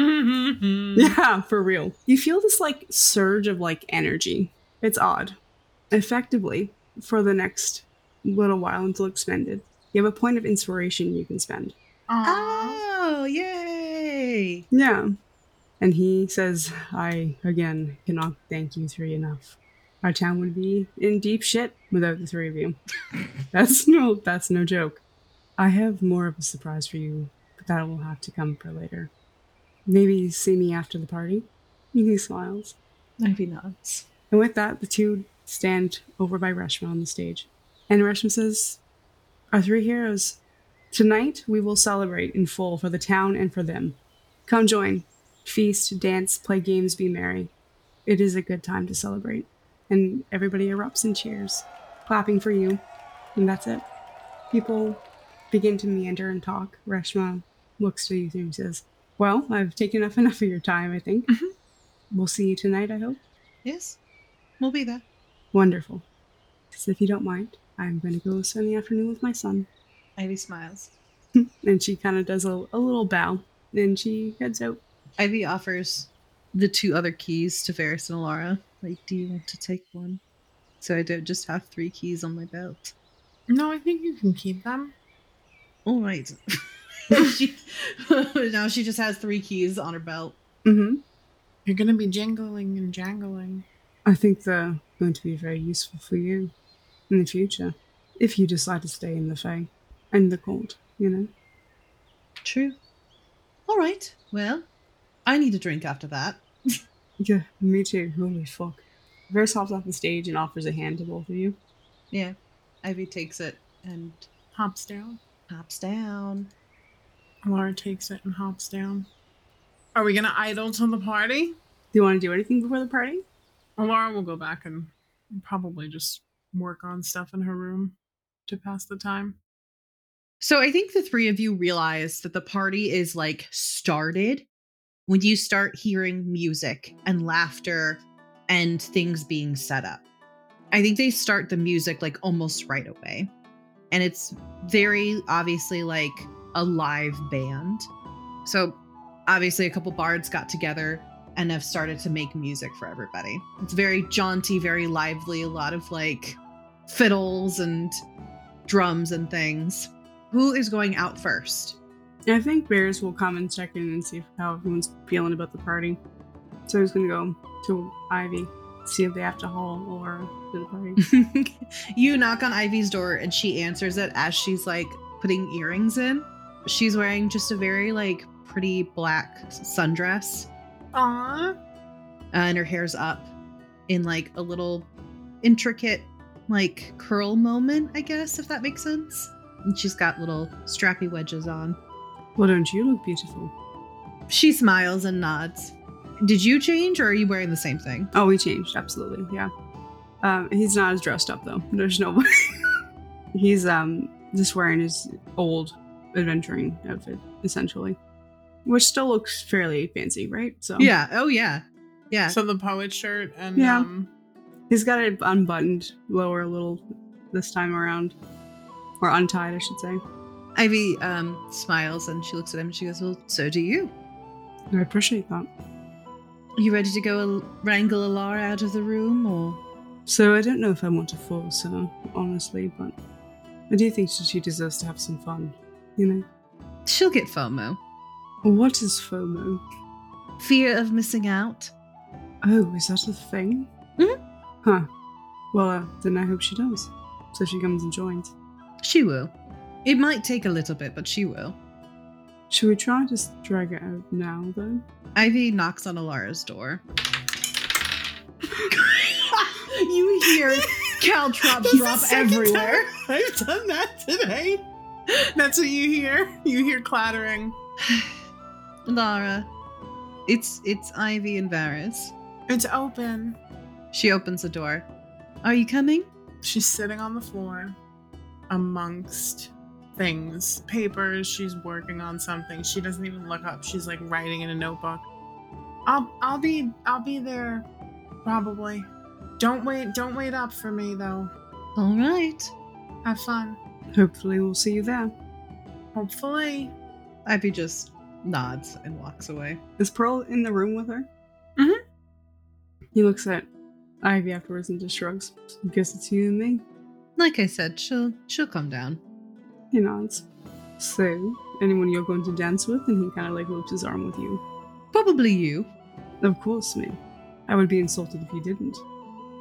S3: Yeah, for real. You feel this like surge of like energy. It's odd. Effectively, for the next little while until expended, you have a point of inspiration you can spend.
S2: Aww.
S1: Oh, yay!
S3: Yeah. And he says, I, again, cannot thank you three enough. our town would be in deep shit without the three of you. That's no, that's no joke. I have more of a surprise for you, but that will have to come for later. Maybe see me after the party? He smiles.
S1: Ivy nods.
S3: And with that, the two stand over by Reshma on the stage. And Reshma says, our three heroes, tonight we will celebrate in full for the town and for them. Come join. Feast, dance, play games, be merry. It is a good time to celebrate. And everybody erupts in cheers, clapping for you. And that's it. People begin to meander and talk. Reshma looks to you and says, well, I've taken up enough of your time, I think.
S1: Mm-hmm.
S3: We'll see you tonight, I hope.
S1: Yes, we'll be there.
S3: Wonderful. So if you don't mind, I'm going to go spend the afternoon with my son.
S1: Ivy smiles.
S3: And she kind of does a, a little bow. Then she heads out.
S1: Ivy offers the two other keys to Varys and Alara. Like, do you want to take one? So I don't just have three keys on my belt.
S2: No, I think you can keep them.
S1: All right. she, now she just has three keys on her belt.
S3: Mm-hmm.
S2: You're going to be jingling and jangling.
S3: I think they're going to be very useful for you in the future. If you decide to stay in the Fae and the court, you know.
S1: True. All right. Well, I need a drink after that.
S3: Yeah, me too. Holy fuck. Varys hops off the stage and offers a hand to both of you.
S1: Yeah. Ivy takes it and
S2: Hops down.
S1: hops down.
S2: Laura takes it and hops down. Are we going to idle till the party?
S3: Do you want to do anything before the party?
S2: Well, Laura will go back and probably just work on stuff in her room to pass the time.
S1: So I think the three of you realize that the party is like started when you start hearing music and laughter and things being set up. I think they start the music like almost right away. And it's very obviously like a live band. So obviously a couple bards got together and have started to make music for everybody. It's very jaunty, very lively, a lot of like fiddles and drums and things. Who is going out first?
S3: I think Varys will come and check in and see how everyone's feeling about the party. So he's going to go to Ivy, see if they have to haul or to the party.
S1: You knock on Ivy's door and she answers it as she's like putting earrings in. She's wearing just a very like pretty black sundress.
S2: Aww.
S1: Uh, and her hair's up in like a little intricate like curl moment, I guess, if that makes sense. And she's got little strappy wedges on.
S3: Well, don't you look beautiful?
S1: She smiles and nods. Did you change or are you wearing the same thing?
S3: Oh, we changed, absolutely, yeah. Um, he's not as dressed up though. There's no way. He's um just wearing his old adventuring outfit, essentially. Which still looks fairly fancy, right? So
S1: Yeah. Oh yeah. Yeah.
S2: So the poet shirt and
S3: Yeah.
S2: um
S3: he's got it unbuttoned lower a little this time around. Or untied, I should say.
S1: Ivy um smiles and she looks at him and she goes, well, so do you.
S3: I appreciate that.
S1: Are you ready to go wrangle Alara out of the room or?
S3: So I don't know if I want to force her, honestly, but I do think she deserves to have some fun, you know?
S1: She'll get FOMO.
S3: What is FOMO?
S1: Fear of missing out.
S3: Oh, is that a thing?
S1: Mhm.
S3: Huh. Well, uh, then I hope she does. So she comes and joins.
S1: She will. It might take a little bit, but she will.
S3: Should we try to just drag it out now, though?
S1: Ivy knocks on Alara's door. You hear caltrops drop everywhere.
S2: I've done that today. That's what you hear. You hear clattering.
S1: Lara, it's it's Ivy and Varys.
S2: It's open.
S1: She opens the door. Are you coming?
S2: She's sitting on the floor amongst things, papers. She's working on something. She doesn't even look up. She's like writing in a notebook. I'll I'll be I'll be there probably. Don't wait don't wait up for me though.
S1: All right.
S2: Have fun.
S3: Hopefully we'll see you there.
S2: Hopefully.
S1: Ivy just nods and walks away.
S3: Is Pearl in the room with her?
S2: Mhm.
S3: He looks at Ivy afterwards and just shrugs. Guess it's you and me.
S1: Like I said, she'll she'll come down.
S3: He nods. So, anyone you're going to dance with? And he kind of like loops his arm with you.
S1: Probably you.
S3: Of course, me. I would be insulted if you didn't.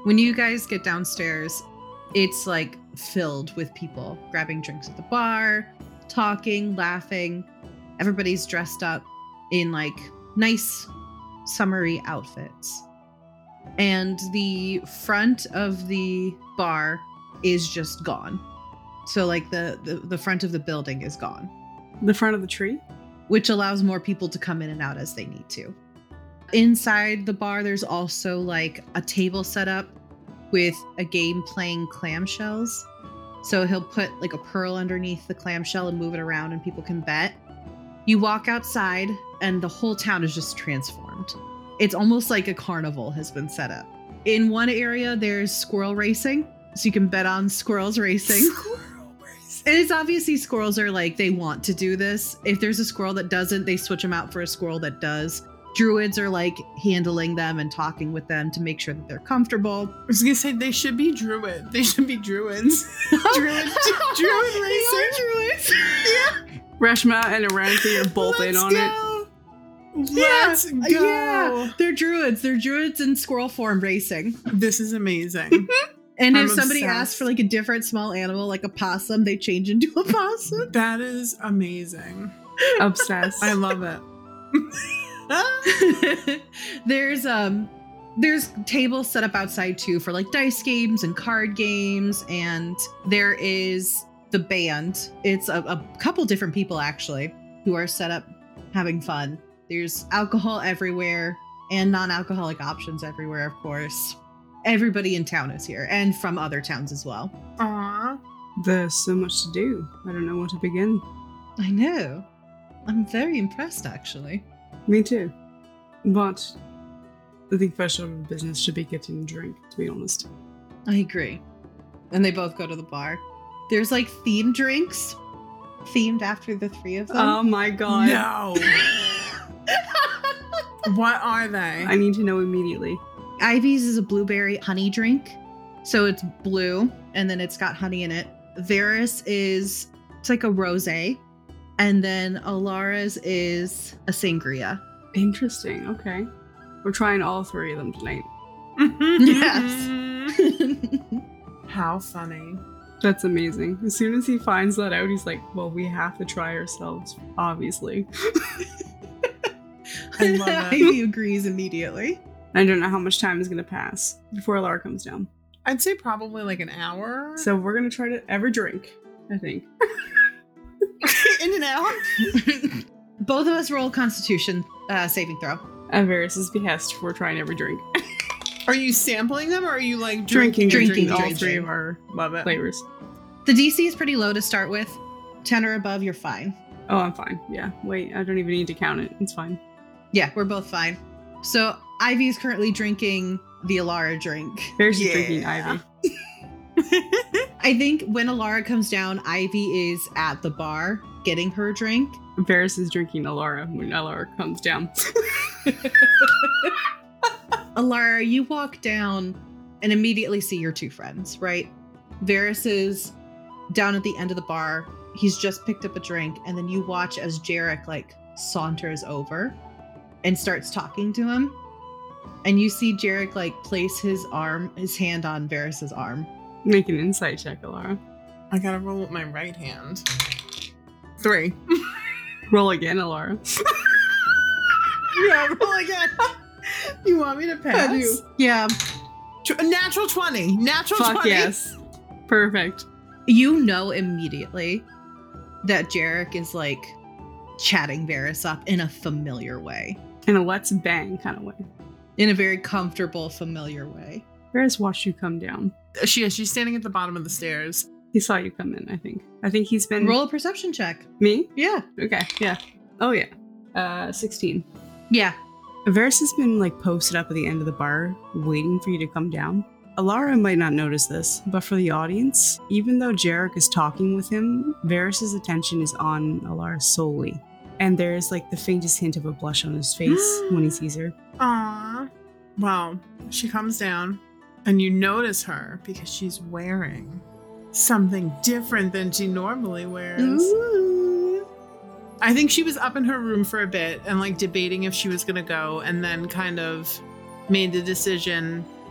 S1: When you guys get downstairs, it's like filled with people grabbing drinks at the bar, talking, laughing. Everybody's dressed up in like nice summery outfits. And the front of the bar is just gone. So like the, the, the front of the building is gone.
S3: The front of the tree?
S1: Which allows more people to come in and out as they need to. Inside the bar, there's also like a table set up with a game playing clamshells. So he'll put like a pearl underneath the clamshell and move it around and people can bet. You walk outside and the whole town is just transformed. It's almost like a carnival has been set up. In one area, there's squirrel racing. So you can bet on squirrels racing.
S3: Squirrel racing.
S1: And it's obviously squirrels are like, they want to do this. If there's a squirrel that doesn't, they switch them out for a squirrel that does. Druids are like handling them and talking with them to make sure that they're comfortable.
S2: I was gonna say they should be druid. They should be druids. Druid, druid racing.
S1: druids.
S2: Yeah.
S3: Reshma and Aranthi are both in
S2: Let's
S3: on it.
S2: go. Let's
S1: yeah,
S2: go.
S1: Yeah, they're druids. They're druids in squirrel form racing.
S2: This is amazing.
S1: And
S2: I'm
S1: if somebody
S2: obsessed.
S1: asks for like a different small animal, like a possum, they change into a possum.
S2: That is amazing.
S3: Obsessed.
S2: I love it.
S1: there's um there's tables set up outside too for like dice games and card games, and there is the band. It's a, a couple different people actually who are set up having fun. There's alcohol everywhere and non-alcoholic options everywhere, of course. Everybody in town is here and from other towns as well.
S2: Aww.
S3: There's so much to do. I don't know where to begin.
S1: I know. I'm very impressed actually.
S3: Me too. But I think first order of business should be getting a drink, to be honest.
S1: I agree. And they both go to the bar. There's like themed drinks themed after the three of them.
S3: Oh my god.
S2: No. What are they?
S3: I need to know immediately.
S1: Ivy's is a blueberry honey drink. So it's blue and then it's got honey in it. Varys is, it's like a rosé. And then Alara's is a sangria.
S3: Interesting. Okay. We're trying all three of them tonight.
S1: Yes.
S2: How funny.
S3: That's amazing. As soon as he finds that out, he's like, well, we have to try ourselves, obviously.
S2: I love it.
S1: Ivy agrees immediately.
S3: I don't know how much time is going to pass before Alara comes down.
S2: I'd say probably like an hour.
S3: So we're going to try to ever drink, I think.
S2: In and out.
S1: Both of us roll Constitution uh, saving throw.
S3: At Varys' behest, we're trying every drink.
S2: Are you sampling them or are you like
S3: Drinking,
S2: drinking?
S1: drinking,
S3: all
S1: drinking.
S3: three of our
S2: Love it.
S3: flavors.
S1: The D C is pretty low to start with. ten or above, you're fine.
S3: Oh, I'm fine. Yeah. Wait, I don't even need to count it. It's fine.
S1: Yeah, we're both fine. So Ivy is currently drinking the Alara drink.
S3: Varys
S2: Yeah.
S3: is drinking Ivy.
S1: I think when Alara comes down, Ivy is at the bar getting her drink.
S3: Varys is drinking Alara when Alara comes down.
S1: Alara, you walk down and immediately see your two friends, right? Varys is down at the end of the bar. He's just picked up a drink, and then you watch as Jarek like saunters over and starts talking to him. And you see Jarek like place his arm, his hand on Varys's arm.
S3: Make an insight check, Alara.
S2: I gotta roll with my right hand. Three.
S3: Roll again, Alara.
S2: Yeah, roll again. You want me to pass?
S1: I do. Yeah.
S2: Tw- natural twenty. Natural
S3: Fuck
S2: twenty.
S3: yes. Perfect.
S1: You know immediately that Jarek is like chatting Varys up in a familiar way.
S3: In a let's bang kind of way.
S1: In a very comfortable, familiar way.
S3: Varys watched you come down.
S2: She is. She's standing at the bottom of the stairs.
S3: He saw you come in, I think. I think he's been...
S1: Roll a perception check.
S3: Me?
S1: Yeah.
S3: Okay, yeah. Oh, yeah. Uh, sixteen.
S1: Yeah.
S3: Varys has been, like, posted up at the end of the bar, waiting for you to come down. Alara might not notice this, but for the audience, even though Jarek is talking with him, Varys' attention is on Alara solely. And there is, like, the faintest hint of a blush on his face when he sees her.
S2: Aww. Well, she comes down, and you notice her because she's wearing something different than she normally wears.
S1: Ooh.
S2: I think she was up in her room for a bit and like debating if she was gonna go, and then kind of made the decision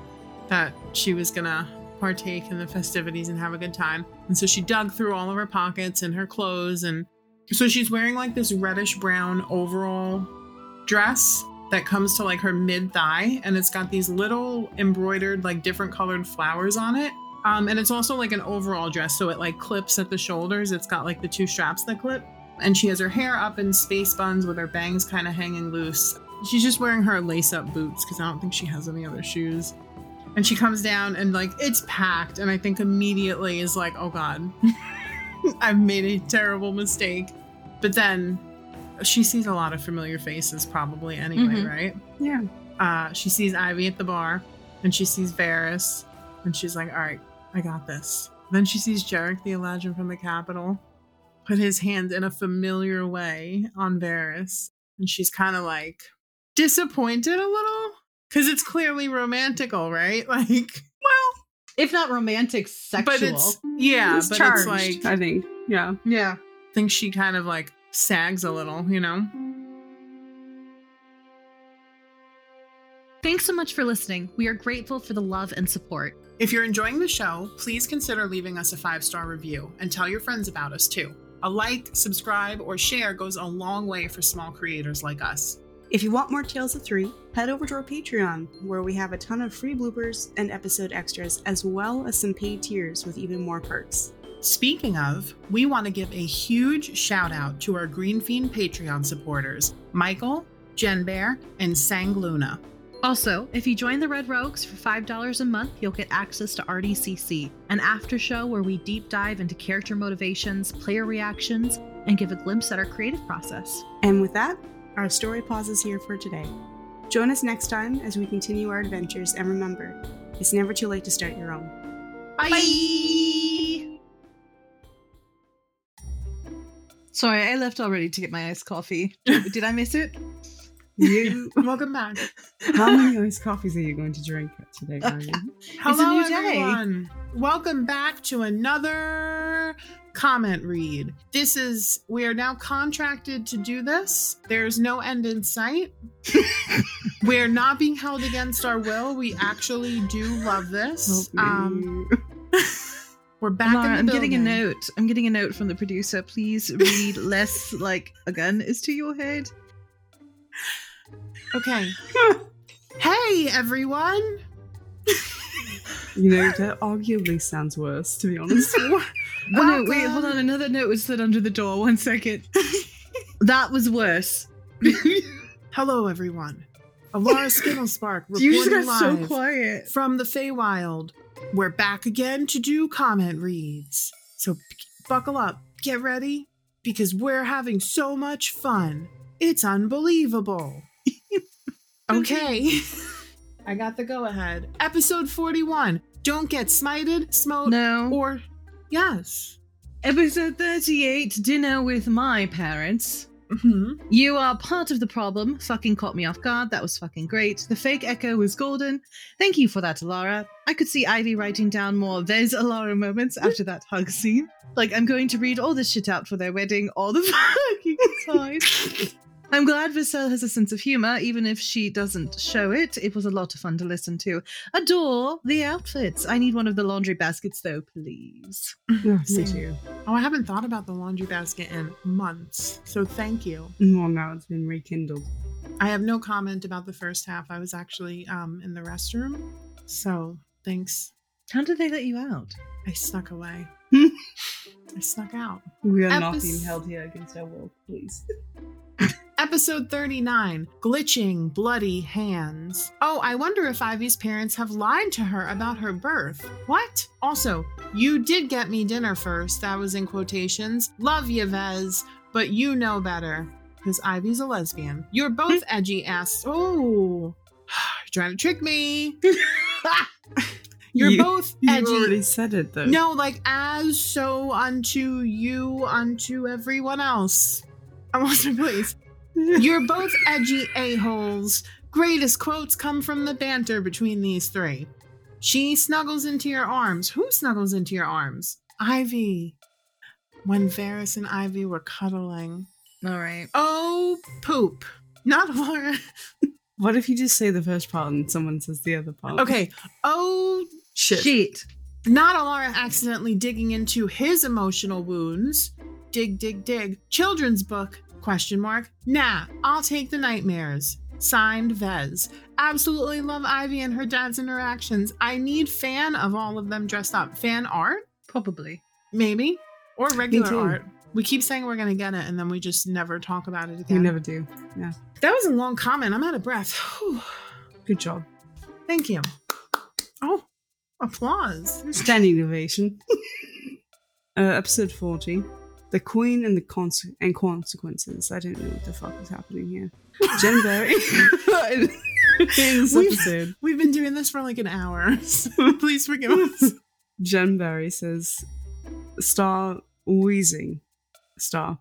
S2: that she was gonna partake in the festivities and have a good time. And so she dug through all of her pockets and her clothes, and so she's wearing like this reddish brown overall dress that comes to like her mid thigh, and it's got these little embroidered like different colored flowers on it. Um, and it's also like an overall dress, so it like clips at the shoulders. It's got like the two straps that clip, and she has her hair up in space buns with her bangs kind of hanging loose. She's just wearing her lace-up boots because I don't think she has any other shoes. And she comes down and like it's packed, and I think immediately is like, oh god, I've made a terrible mistake. But then she sees a lot of familiar faces probably anyway,
S1: Mhm.
S2: right?
S3: Yeah.
S2: Uh, she sees Ivy at the bar, and she sees Varys, and she's like, all right, I got this. Then she sees Jarek the Eladrin from the Capitol put his hand in a familiar way on Varys, and she's kind of like disappointed a little because it's clearly romantical, right? Like, well,
S1: If not romantic, sexual.
S2: but it's yeah,
S3: It's
S2: but
S3: charged,
S2: it's like
S3: I think. Yeah.
S1: yeah.
S2: I think she kind of like sags a little, you know?
S1: Thanks so much for listening. We are grateful for the love and support.
S2: If you're enjoying the show, please consider leaving us a five-star review and tell your friends about us too. A like, subscribe, or share goes a long way for small creators like us.
S3: If you want more Tales of Three, head over to our Patreon, where we have a ton of free bloopers and episode extras, as well as some paid tiers with even more perks.
S2: Speaking of, we want to give a huge shout out to our Green Fiend Patreon supporters, Michael, Jen Bear, and Sang Luna.
S1: Also, if you join the Red Rogues for five dollars a month, you'll get access to R D C C, an after show where we deep dive into character motivations, player reactions, and give a glimpse at our creative process.
S3: And with that, our story pauses here for today. Join us next time as we continue our adventures, and remember, it's never too late to start your own.
S1: Bye! Sorry, I left already to get my iced coffee. Did I miss it?
S3: You,
S2: Welcome back.
S3: how many iced coffees are you going to drink today, Ryan?
S2: Hello,
S1: new day.
S2: everyone. Welcome back to another comment read. This is, we are now contracted to do this. There's no end in sight. We're not being held against our will. We actually do love this.
S3: Help
S2: Um,
S3: me.
S2: we're back
S1: Laura,
S2: in the
S1: I'm
S2: building.
S1: getting a note. I'm getting a note from the producer. Please read less like a gun is to your head.
S2: Okay. Hey, everyone.
S3: You know, that arguably sounds worse, to be honest.
S1: Oh no, wait, hold on.
S2: Welcome.
S1: Another note was slid under the door. One second. That was worse.
S2: Hello, everyone. Alara Skittlespark
S1: You just
S2: reporting
S1: got so
S2: live
S1: quiet.
S2: from the Feywild. We're back again to do comment reads. So b- buckle up, get ready, because we're having so much fun. It's unbelievable. Okay. I got the go ahead. Episode forty-one. Don't get smited, smote,
S1: No.
S2: or yes.
S1: Episode thirty-eight, Dinner with My Parents.
S2: Mm-hmm.
S1: You are part of the problem. Fucking caught me off guard. That was fucking great. The fake echo was golden. Thank you for that, Alara. I could see Ivy writing down more there's Alara moments after that hug scene. Like, I'm going to read all this shit out for their wedding all the fucking time. I'm glad Vassell has a sense of humor, even if she doesn't show it. It was a lot of fun to listen to. Adore the outfits. I need one of the laundry baskets, though, please.
S3: Me
S2: Same.
S3: too.
S2: Oh, I haven't thought about the laundry basket in months, so thank you.
S3: Well, now it's been rekindled.
S2: I have no comment about the first half. I was actually um in the restroom, so thanks.
S1: How did they let you out?
S2: I snuck away. I snuck out.
S3: We are not
S2: Epis-
S3: being held here against our will, please.
S2: Episode thirty-nine, Glitching Bloody Hands. Oh, I wonder if Ivy's parents have lied to her about her birth. What? Also, you did get me dinner first. That was in quotations. Love you, Vez, but you know better. Because Ivy's a lesbian. You're both edgy ass. Oh, you're trying to trick me. You're
S3: You-
S2: both
S3: You
S2: edgy.
S3: already said it, though.
S2: No, like as so unto you, unto everyone else. I want to please. You're both edgy a-holes. Greatest quotes come from the banter between these three. She snuggles into your arms. Who snuggles into your arms? Ivy. When Varys and Ivy were cuddling.
S1: All right.
S2: Oh, poop. Not Laura.
S3: What if you just say the first part and someone says the other part?
S2: Okay. Oh, shit.
S1: Shit.
S2: Not Alara accidentally digging into his emotional wounds. Dig, dig, dig. Children's book. Question mark. Nah, I'll take the nightmares. Signed, Vez. Absolutely love Ivy and her dad's interactions. I need fan of all of them dressed up. Fan art?
S1: Probably.
S2: Maybe. Or regular
S3: too.
S2: art. We keep saying we're going to get it, and then we just never talk about it again.
S3: We never do. Yeah.
S2: That was a long comment. I'm out of breath. Whew.
S3: Good job.
S2: Thank you. Oh, applause.
S3: Standing ovation. uh, episode forty. The Queen and the Conse- and Consequences. I don't know what the fuck is happening here. Jen Berry. in this
S2: We've-
S3: episode.
S2: We've been doing this for like an hour. So please forgive us.
S3: Jen Berry says, Star wheezing. Star.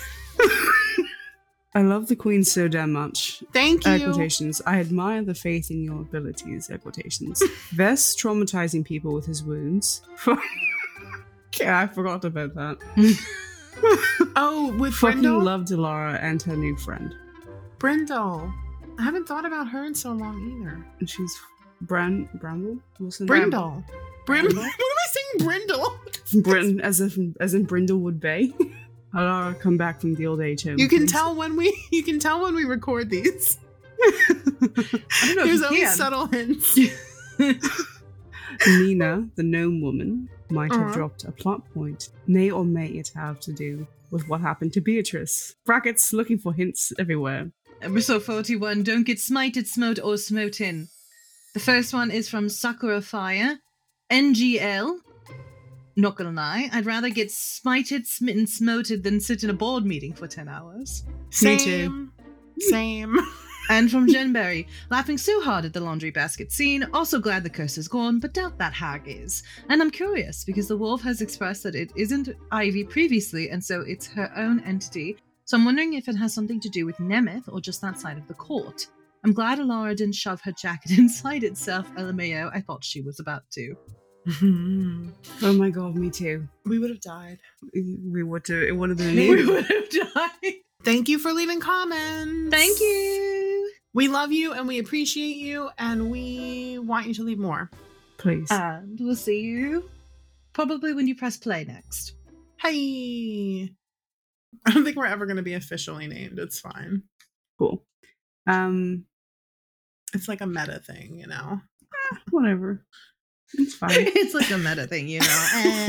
S3: I love the Queen so damn much.
S2: Thank
S3: Air
S2: you.
S3: quotations. I admire the faith in your abilities. Air quotations. Vess traumatizing people with his wounds. Yeah, I forgot about that.
S2: Oh, with
S3: Fucking
S2: Brindle?
S3: love Delara and her new friend.
S2: Brindle. I haven't thought about her in so long either.
S3: And she's Bran Bramble? What's her name?
S2: Brindle. Brim- what am I saying? Brindle?
S3: Brin as if as in Brindlewood Bay. Alara come back from the old age home.
S2: You can
S3: please.
S2: tell when we you can tell when we record these.
S1: I don't know
S2: There's
S1: if you
S2: always
S1: can.
S2: subtle hints.
S3: Nina, the gnome woman, might have
S2: Uh-huh.
S3: dropped a plot point. May or may it have to do with what happened to Beatrice. Brackets looking for hints everywhere.
S1: Episode forty-one, Don't Get Smited, Smote, or Smoten. The first one is from Sakura Fire. N G L. Not gonna lie, I'd rather get smited, smitten, smoted than sit in a board meeting for ten hours.
S3: Me
S2: Same.
S3: too.
S2: Same.
S1: And from Jen Berry, laughing so hard at the laundry basket scene, also glad the curse is gone, but doubt that hag is. And I'm curious, because the wolf has expressed that it isn't Ivy previously, and so it's her own entity. So I'm wondering if it has something to do with Nemeth, or just that side of the court. I'm glad Alara didn't shove her jacket inside itself, L M A O. I thought she was about to.
S3: Oh my god, me too.
S2: We would have died.
S3: We would have, it would have been
S1: We
S3: me.
S1: would have died.
S2: Thank you for leaving comments.
S1: Thank you.
S2: We love you and we appreciate you and we want you to leave more.
S3: Please.
S1: And we'll see you probably when you press play next.
S2: Hey. I don't think we're ever going to be officially named. It's fine.
S3: Cool. Um,
S2: It's like a meta thing, you know?
S3: whatever. It's fine.
S1: It's like a meta thing, you know.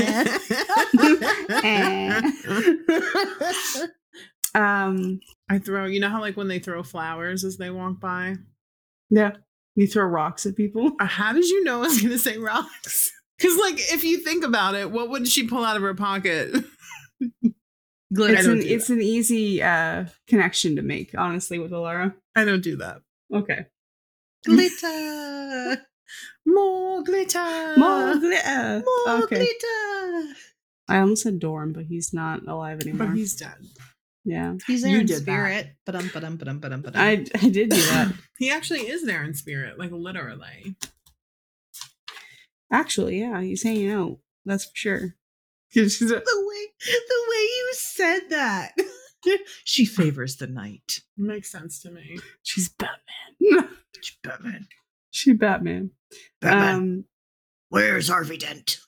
S3: Eh. um,
S2: I throw, you know how like when they throw flowers as they walk by?
S3: yeah. You throw rocks at people.
S2: Uh, How did you know I was going to say rocks? Because like if you think about it, what would she pull out of her pocket?
S1: Glitter.
S3: It's
S2: don't
S3: an
S2: do
S3: it's
S2: that.
S3: an easy uh connection to make, honestly, with Alara.
S2: I don't do that.
S3: Okay.
S1: Glitter.
S2: More glitter.
S3: More glitter.
S1: More
S3: okay.
S1: glitter.
S3: I almost said Dorm, but he's not alive anymore.
S2: But he's dead.
S3: yeah.
S1: He's there
S2: You
S1: in
S2: did that.
S1: spirit. Ba-dum, ba-dum, ba-dum, ba-dum, ba-dum.
S3: I I did do that.
S2: He actually is there in spirit, like literally.
S3: Actually, yeah, he's hanging out. That's for sure. She's a-
S1: the way the way you said that. She favors the night.
S2: Makes sense to me.
S3: she's Batman.
S1: Batman.
S3: She Batman. Um
S1: Where's Harvey Dent?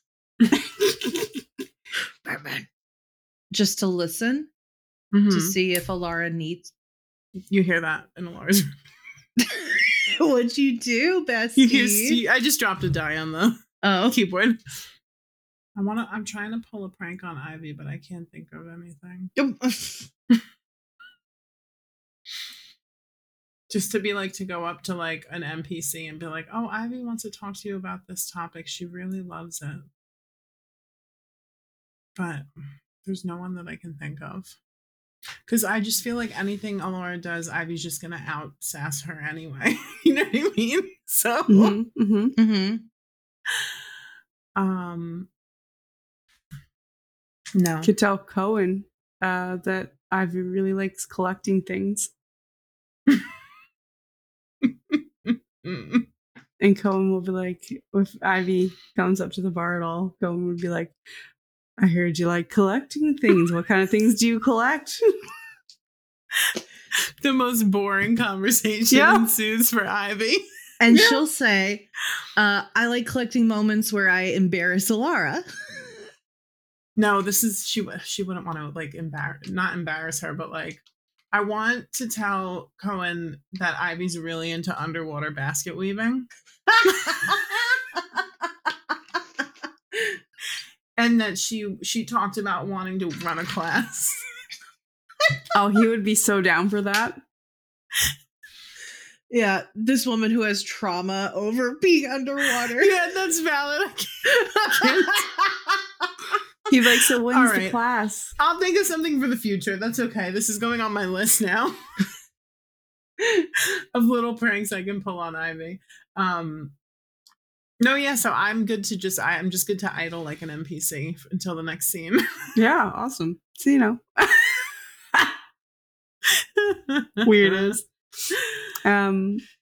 S1: Batman. Just to listen
S2: Mhm.
S1: to see if Alara needs.
S2: You hear that in Alara's room.
S1: What'd you do, bestie?
S2: You hear Steve- I just dropped a die on the
S1: Oh,
S2: keyboard. I want to. I'm trying to pull a prank on Ivy, but I can't think of anything. Just to be like to go up to like an N P C and be like, "Oh, Ivy wants to talk to you about this topic. She really loves it." But there's no one that I can think of. Because I just feel like anything Alara does, Ivy's just gonna out sass her anyway. You know what I mean? So,
S3: mhm, mhm.
S1: mm-hmm.
S2: um, no.
S3: Could tell Cohen uh that Ivy really likes collecting things.
S2: Mm.
S3: And Cohen will be like, if Ivy comes up to the bar at all, Cohen would be like, I heard you like collecting things. What kind of things do you collect?
S2: The most boring conversation
S3: Yeah.
S2: ensues for Ivy.
S1: And
S3: Yeah.
S1: she'll say, uh, I like collecting moments where I embarrass Alara.
S2: No, this is she. She wouldn't want to like embarrass, not embarrass her, but like, I want to tell Cohen that Ivy's really into underwater basket weaving, and that she she talked about wanting to run a class.
S3: Oh, he would be so down for that.
S1: Yeah, this woman who has trauma over being underwater.
S2: Yeah, that's valid. I can't-
S3: He likes so when's
S2: All
S3: the
S2: right.
S3: class?
S2: I'll think of something for the future. That's okay. This is going on my list now of little pranks I can pull on Ivy. Um, no, yeah. So I'm good to just. I, I'm just good to idle like an N P C f- until the next scene.
S3: Yeah, awesome. So you know, weirdos. Um,